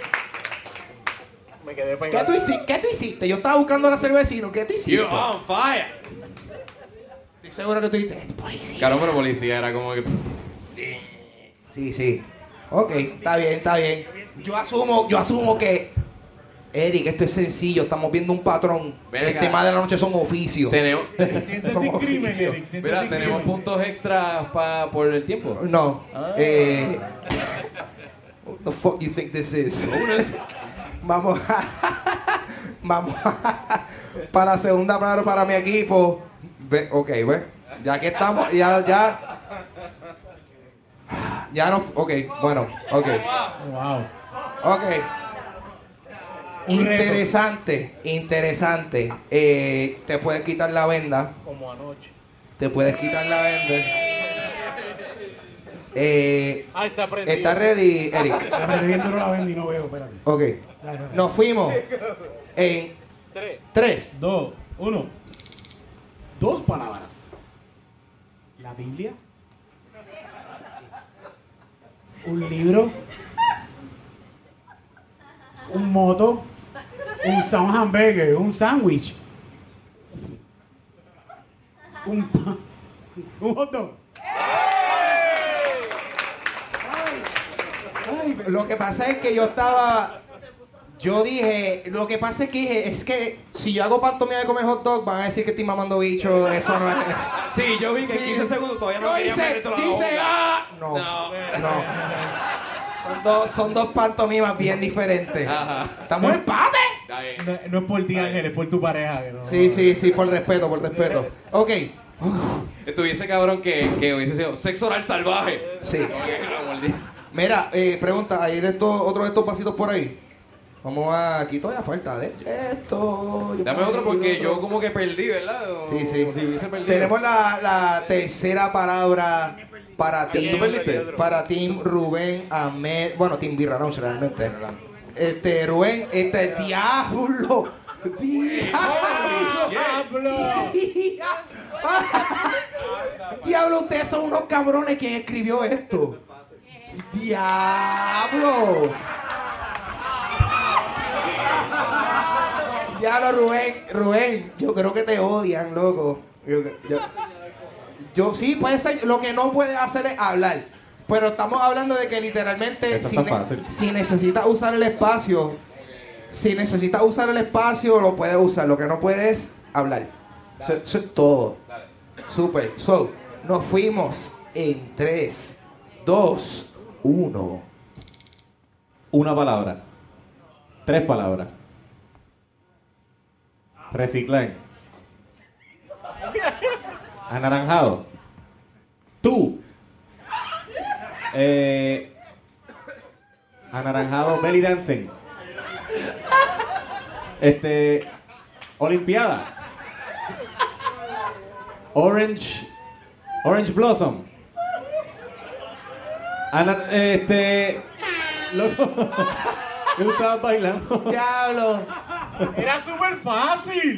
Me quedé pegado. ¿Qué tú hiciste? Yo estaba buscando la cervecina. ¿Qué tú hiciste? You're on fire. Estoy seguro que tú dijiste, policía. Claro, pero policía era como que. Sí. Ok, está bien. Yo asumo que... Eric, esto es sencillo. Estamos viendo un patrón. Venga. El tema de la noche son oficios. Tenemos. Sientes Son discrimen, oficios. Eric. sientes Mira, discrimen. tenemos puntos extras por el tiempo. No. What the fuck you think this is? Vamos para la segunda palabra para mi equipo. Ve. Ya que estamos, ya no, bueno. Wow. Interesante. Te puedes quitar la venda. Como anoche. Está prendido. ¿Está ready, Eric? Espérate, viéndolo la venda y no veo, espérate. Ok. Dale. Nos fuimos en 3. 2, 1. 2 palabras. La Biblia. Un libro. Un moto. Un hamburger. Un sándwich. Un pan. Un hot dog. Lo que pasa es que lo que pasa es que si yo hago pantomima de comer hot dog, van a decir que estoy mamando bicho, eso no es. Sí, yo vi que en 15 segundos todavía no quería meter toda la boca. No. Son dos pantomimas bien diferentes. Ajá. ¿Estamos en empate? Está bien. No es por ti, Ángel, es por tu pareja. Que no, Sí, por respeto. Ok. Estuviese cabrón que hubiese sido sexo oral salvaje. Sí. La mordida. Mira, pregunta, ¿hay otro de estos pasitos por ahí? Vamos a... Aquí todavía falta de esto. Dame otro porque yo como que perdí, ¿verdad? Sí. Como si hubiese perdido. Tenemos la tercera palabra para ti. ¿Tú perdiste? Para Team Rubén Ahmed. Bueno, Team Birra Lounge realmente. Rubén, diablo. Diablo, ustedes son unos cabrones. ¿Quién escribió esto? Diablo. Diablo, Rubén, yo creo que te odian, loco. Yo sí, puede ser, lo que no puedes hacer es hablar. Pero estamos hablando de que literalmente si necesitas usar el espacio, lo puedes usar. Lo que no puedes es hablar. Eso es todo. Super. So, Nos fuimos en 3, 2, 1. Una palabra. 3 palabras. Reciclar. Anaranjado. Tú. Anaranjado belly dancing. Olimpiada. Orange Blossom. Loco. ¿Qué estabas bailando? ¡Diablo! Era súper fácil.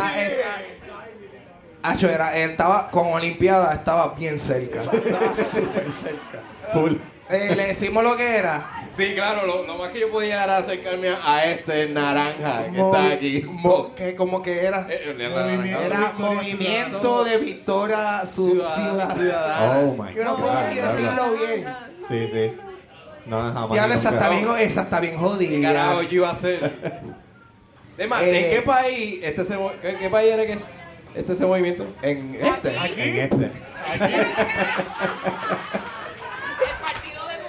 Acho, estaba con Olimpiada, estaba bien cerca. Estaba súper cerca. Full. Le decimos lo que era. Sí, claro, lo más que yo podía era acercarme a este naranja que está aquí. ¿Cómo que era? Era Movimiento de Victoria Ciudadana. Oh my Yo no puedo ni decirlo bien. Sí, sí. No, jamás. Ya esa nunca. está bien ¿Qué jodida. carajo yo iba a hacer? Además, ¿en qué país qué país era que ese movimiento? En este. Aquí. En este. El partido de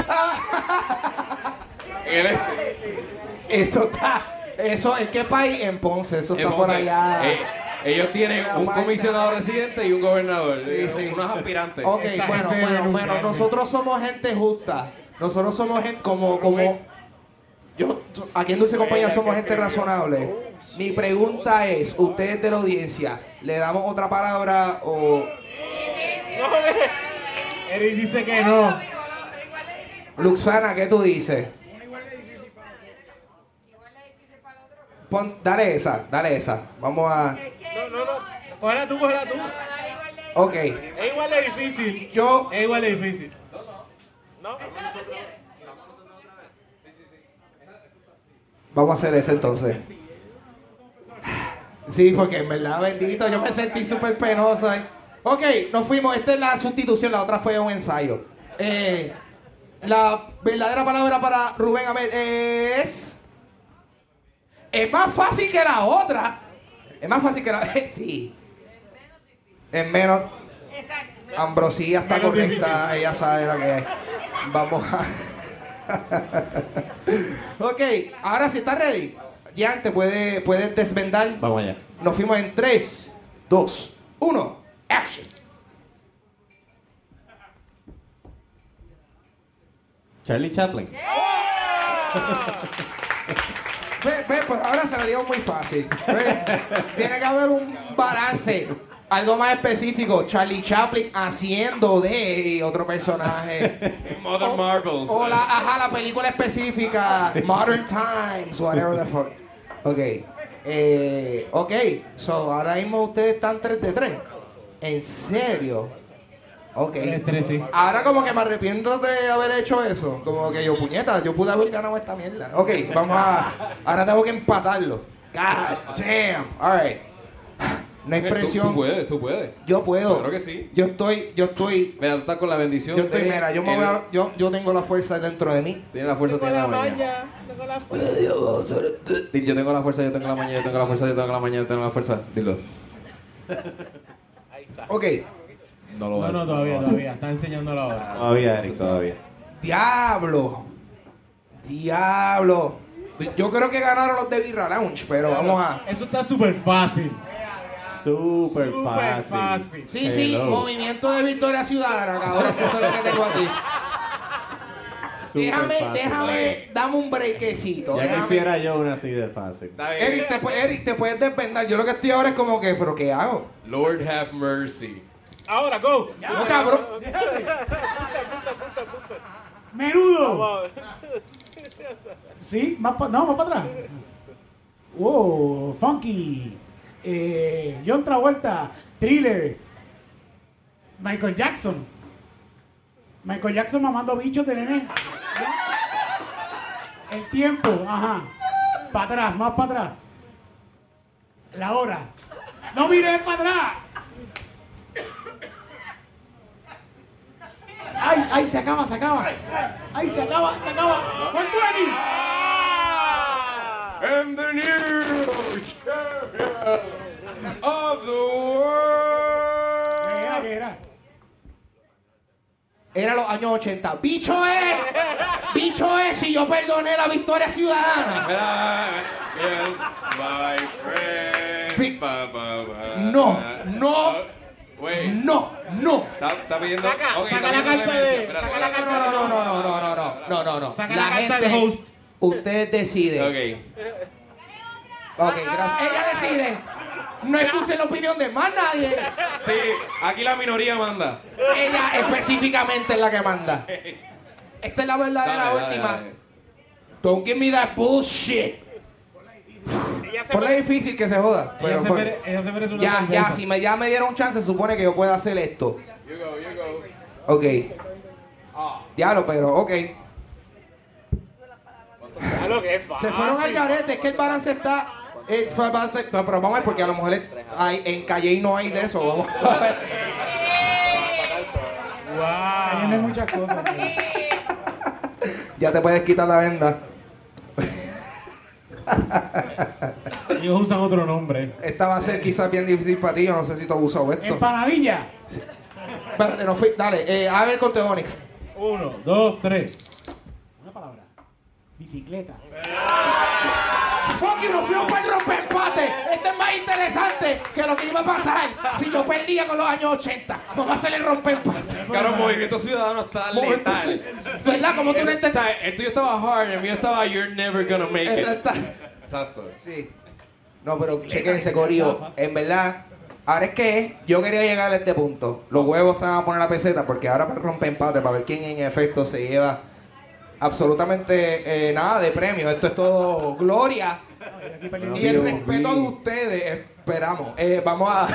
lugar. Eso, ¿en qué país? En Ponce, eso está En por Ponce. allá. Ellos tienen un comisionado residente y un gobernador. Sí. Unos aspirantes. Ok, bueno, nosotros somos gente justa. Nosotros somos gente como aquí en Dulce Compañía somos gente razonable. Mi pregunta es, ustedes de la audiencia, ¿le damos otra palabra o...? Eric dice que no. Luxana, ¿qué tú dices? Dale esa. Vamos a... No. Cógela tú. Ok. Es igual de difícil. Yo... Es igual de difícil. ¿No? Vamos a hacer ese entonces. Sí, porque en verdad, bendito, yo me sentí súper penosa. Ok, nos fuimos. Esta es la sustitución, la otra fue un ensayo. La verdadera palabra para Rubén Ahmed es... Es más fácil que la otra. Sí. Es menos... Ambrosía está correcta. Ella sabe lo que es. Vamos a... Ok, ahora sí, ¿estás ready? Jan, ¿te puedes desvendar? Vamos allá. Nos fuimos en 3, 2, 1, action. Charlie Chaplin. Ve, pero ahora se lo digo muy fácil. Ve, tiene que haber un balance. Algo más específico. Charlie Chaplin haciendo de otro personaje. Mother Marvels. O la película específica. Modern Times, whatever the fuck. Ok. So, ahora mismo ustedes están 3 de 3. ¿En serio? Ok. 3, sí. Ahora como que me arrepiento de haber hecho eso. Como que yo, puñeta, yo pude haber ganado esta mierda. Ok, vamos a... Ahora tengo que empatarlo. God damn. All right. No hay presión. Tú puedes. Yo puedo. Claro que sí. Yo estoy... Mira, tú estás con la bendición. Yo tengo la fuerza dentro de mí. Tiene la fuerza, tiene la maña. Yo tengo la fuerza, yo tengo la maña, yo tengo la fuerza, yo tengo la maña, yo tengo la fuerza. Dilo. Ok. No, todavía. Está enseñándolo ahora. Todavía, Eric, todavía. Diablo. Yo creo que ganaron los de Birra Lounge, pero vamos a... Eso está súper fácil. Súper fácil. Sí, Hello. Movimiento de Victoria Ciudadana, cabrón, eso es lo que tengo aquí. Déjame, dame un brequecito. Ya quisiera yo una así de fácil. Eric, te puedes desvendar. Yo lo que estoy ahora es como que, ¿pero qué hago? Lord have mercy. Ahora, go. No, cabrón. Menudo. Sí, más para atrás. Wow, funky. John Travolta, Thriller. Michael Jackson mamando bichos de nene. El tiempo, ajá. Para atrás, más para atrás. La hora. No mires para atrás. Ay, se acaba. Ay, se acaba. ¿Cuánto es? And the new champion of the world. ¿Qué era? Era los años 80. ¡Bicho es si yo perdoné la Victoria Ciudadana! No. Está pidiendo. Saca la carta de. No. Saca la carta del host. Ustedes deciden. Ok, gracias. Ella decide. No escuchen la opinión de más nadie. Sí, aquí la minoría manda. Ella específicamente es la que manda. Esta es la verdadera última. Don't give me that bullshit. Ponle difícil que se joda. Ella se merece una cerveza. Ya, si ya me dieron un chance, se supone que yo pueda hacer esto. Ok. Diablo, pero ok. Se fueron al garete, es que el balance está. Fue el balance, no, pero vamos a ver, porque a lo mejor en Calle no hay de eso. Vamos a ver. Wow. Tiene muchas cosas. Ya te puedes quitar la venda. Ellos usan otro nombre. Esta va a ser quizás bien difícil para ti. Yo no sé si tú has usado esto. Empanadilla. Espérate, no fui. Dale, a ver con Onix. 1, 2, 3. Una palabra. Bicicleta. Fucking nos fuimos para el rompeempate. Esto es más interesante que lo que iba a pasar si yo perdía con los años 80. Vamos a hacer el rompeempate. Claro, Movimiento Ciudadano está letal. ¿Verdad? Como tú no O entiendes. sea, el tuyo estaba hard, el mío estaba you're never gonna make it. Exacto. Sí. No, pero chequense, corillo. En verdad, ahora es que yo quería llegar a este punto. Los huevos se van a poner la peseta porque ahora para el rompeempate, para ver quién en efecto se lleva absolutamente nada de premio. Esto es todo gloria. Y el respeto de ustedes, esperamos. Vamos a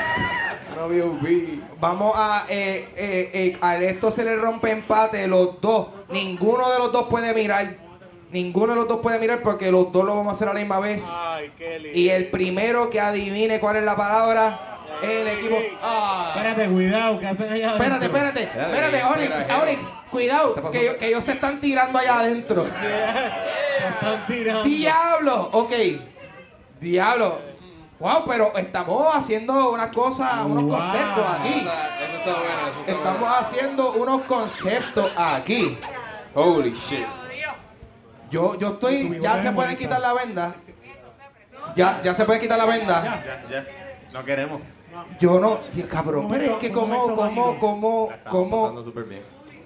esto se le rompe empate los dos. Ninguno de los dos puede mirar. Ninguno de los dos puede mirar porque los dos lo vamos a hacer a la misma vez. Ay, qué lindo. Y el primero que adivine cuál es la palabra es el equipo. Espérate, cuidado, ¿qué hacen allá adentro? Espérate, Onyx, cuidado, que ellos se están tirando allá adentro. Están tirando. Diablo, ok. Diablo. Wow, pero estamos haciendo unas cosas, unos conceptos aquí. Estamos haciendo unos conceptos aquí. Holy shit. Yo estoy. Ya se pueden quitar la venda. Ya se puede quitar la venda. Ya. No queremos. Yo no. Dios, cabrón. Pero es que como. Pasando súper bien.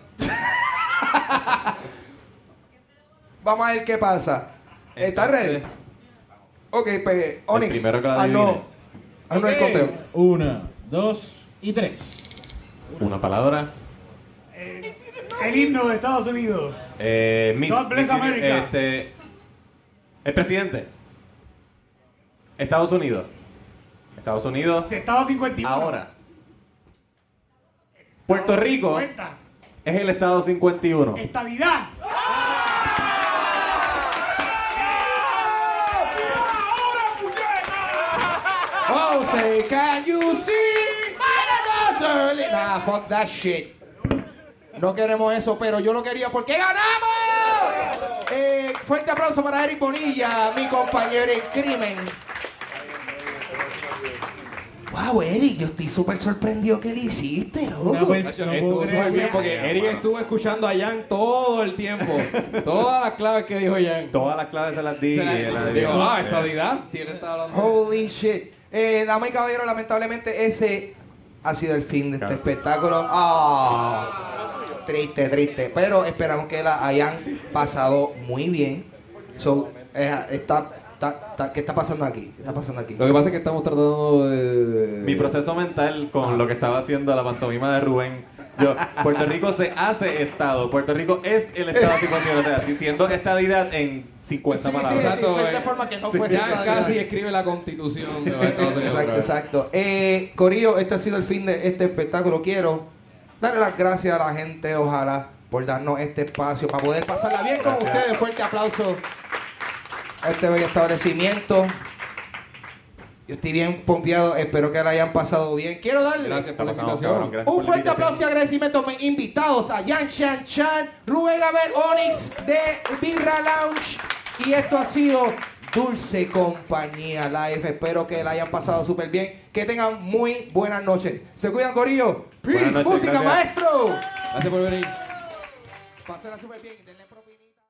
Vamos a ver qué pasa. ¿Estás ready? Ok, pues, Onyx. primero que la adivine. Hazlo el conteo. 1, 2 y 3. Una palabra. El himno de Estados Unidos. God bless America. El presidente. Estados Unidos. Estado 51. Ahora. Puerto Rico 50. es el estado 51. Estadidad. Oh, say, can you see? Early. Nah, fuck that shit. No queremos eso, pero yo lo quería porque ganamos. Fuerte aplauso para Eric Bonilla, mi compañero en crimen. Wow, Eric, yo estoy súper sorprendido que le hiciste, loco. Estuvo súper bien porque Eric estuvo escuchando a Jan todo el tiempo. Todas las claves que dijo Jan. Todas las claves se las di. Dijo, estadidad. Sí, él estaba hablando. Holy shit. Damas y caballeros, lamentablemente ese ha sido el fin de este espectáculo. Triste. Pero esperamos que la hayan pasado muy bien. So, ¿qué está pasando aquí? Lo que pasa es que estamos tratando de... Mi proceso mental con lo que estaba haciendo la pantomima de Rubén. Puerto Rico se hace estado. Puerto Rico es el estado 51. O sea, diciendo estadidad en 50 palabras. Sí, de diferente forma que no fuese Jan estadidad. casi escribe la constitución de los Estados Unidos. Exacto. Corillo, este ha sido el fin de este espectáculo. Quiero darle las gracias a la gente, ojalá, por darnos este espacio para poder pasarla bien con ustedes. Fuerte aplauso a este bello establecimiento. Yo estoy bien pompeado, espero que la hayan pasado bien. Quiero darle Gracias por la invitación. un fuerte aplauso y agradecimiento. Invitados a Jan Shan Chan, Rubén Abel, Onyx de Birra Lounge. Y esto ha sido Dulce Compañía Live. Espero que la hayan pasado súper bien. Que tengan muy buenas noches. Se cuidan, corillo. Peace, Buenas noches, música, gracias. maestro. Gracias por venir. Pásenla súper bien y denle propinita.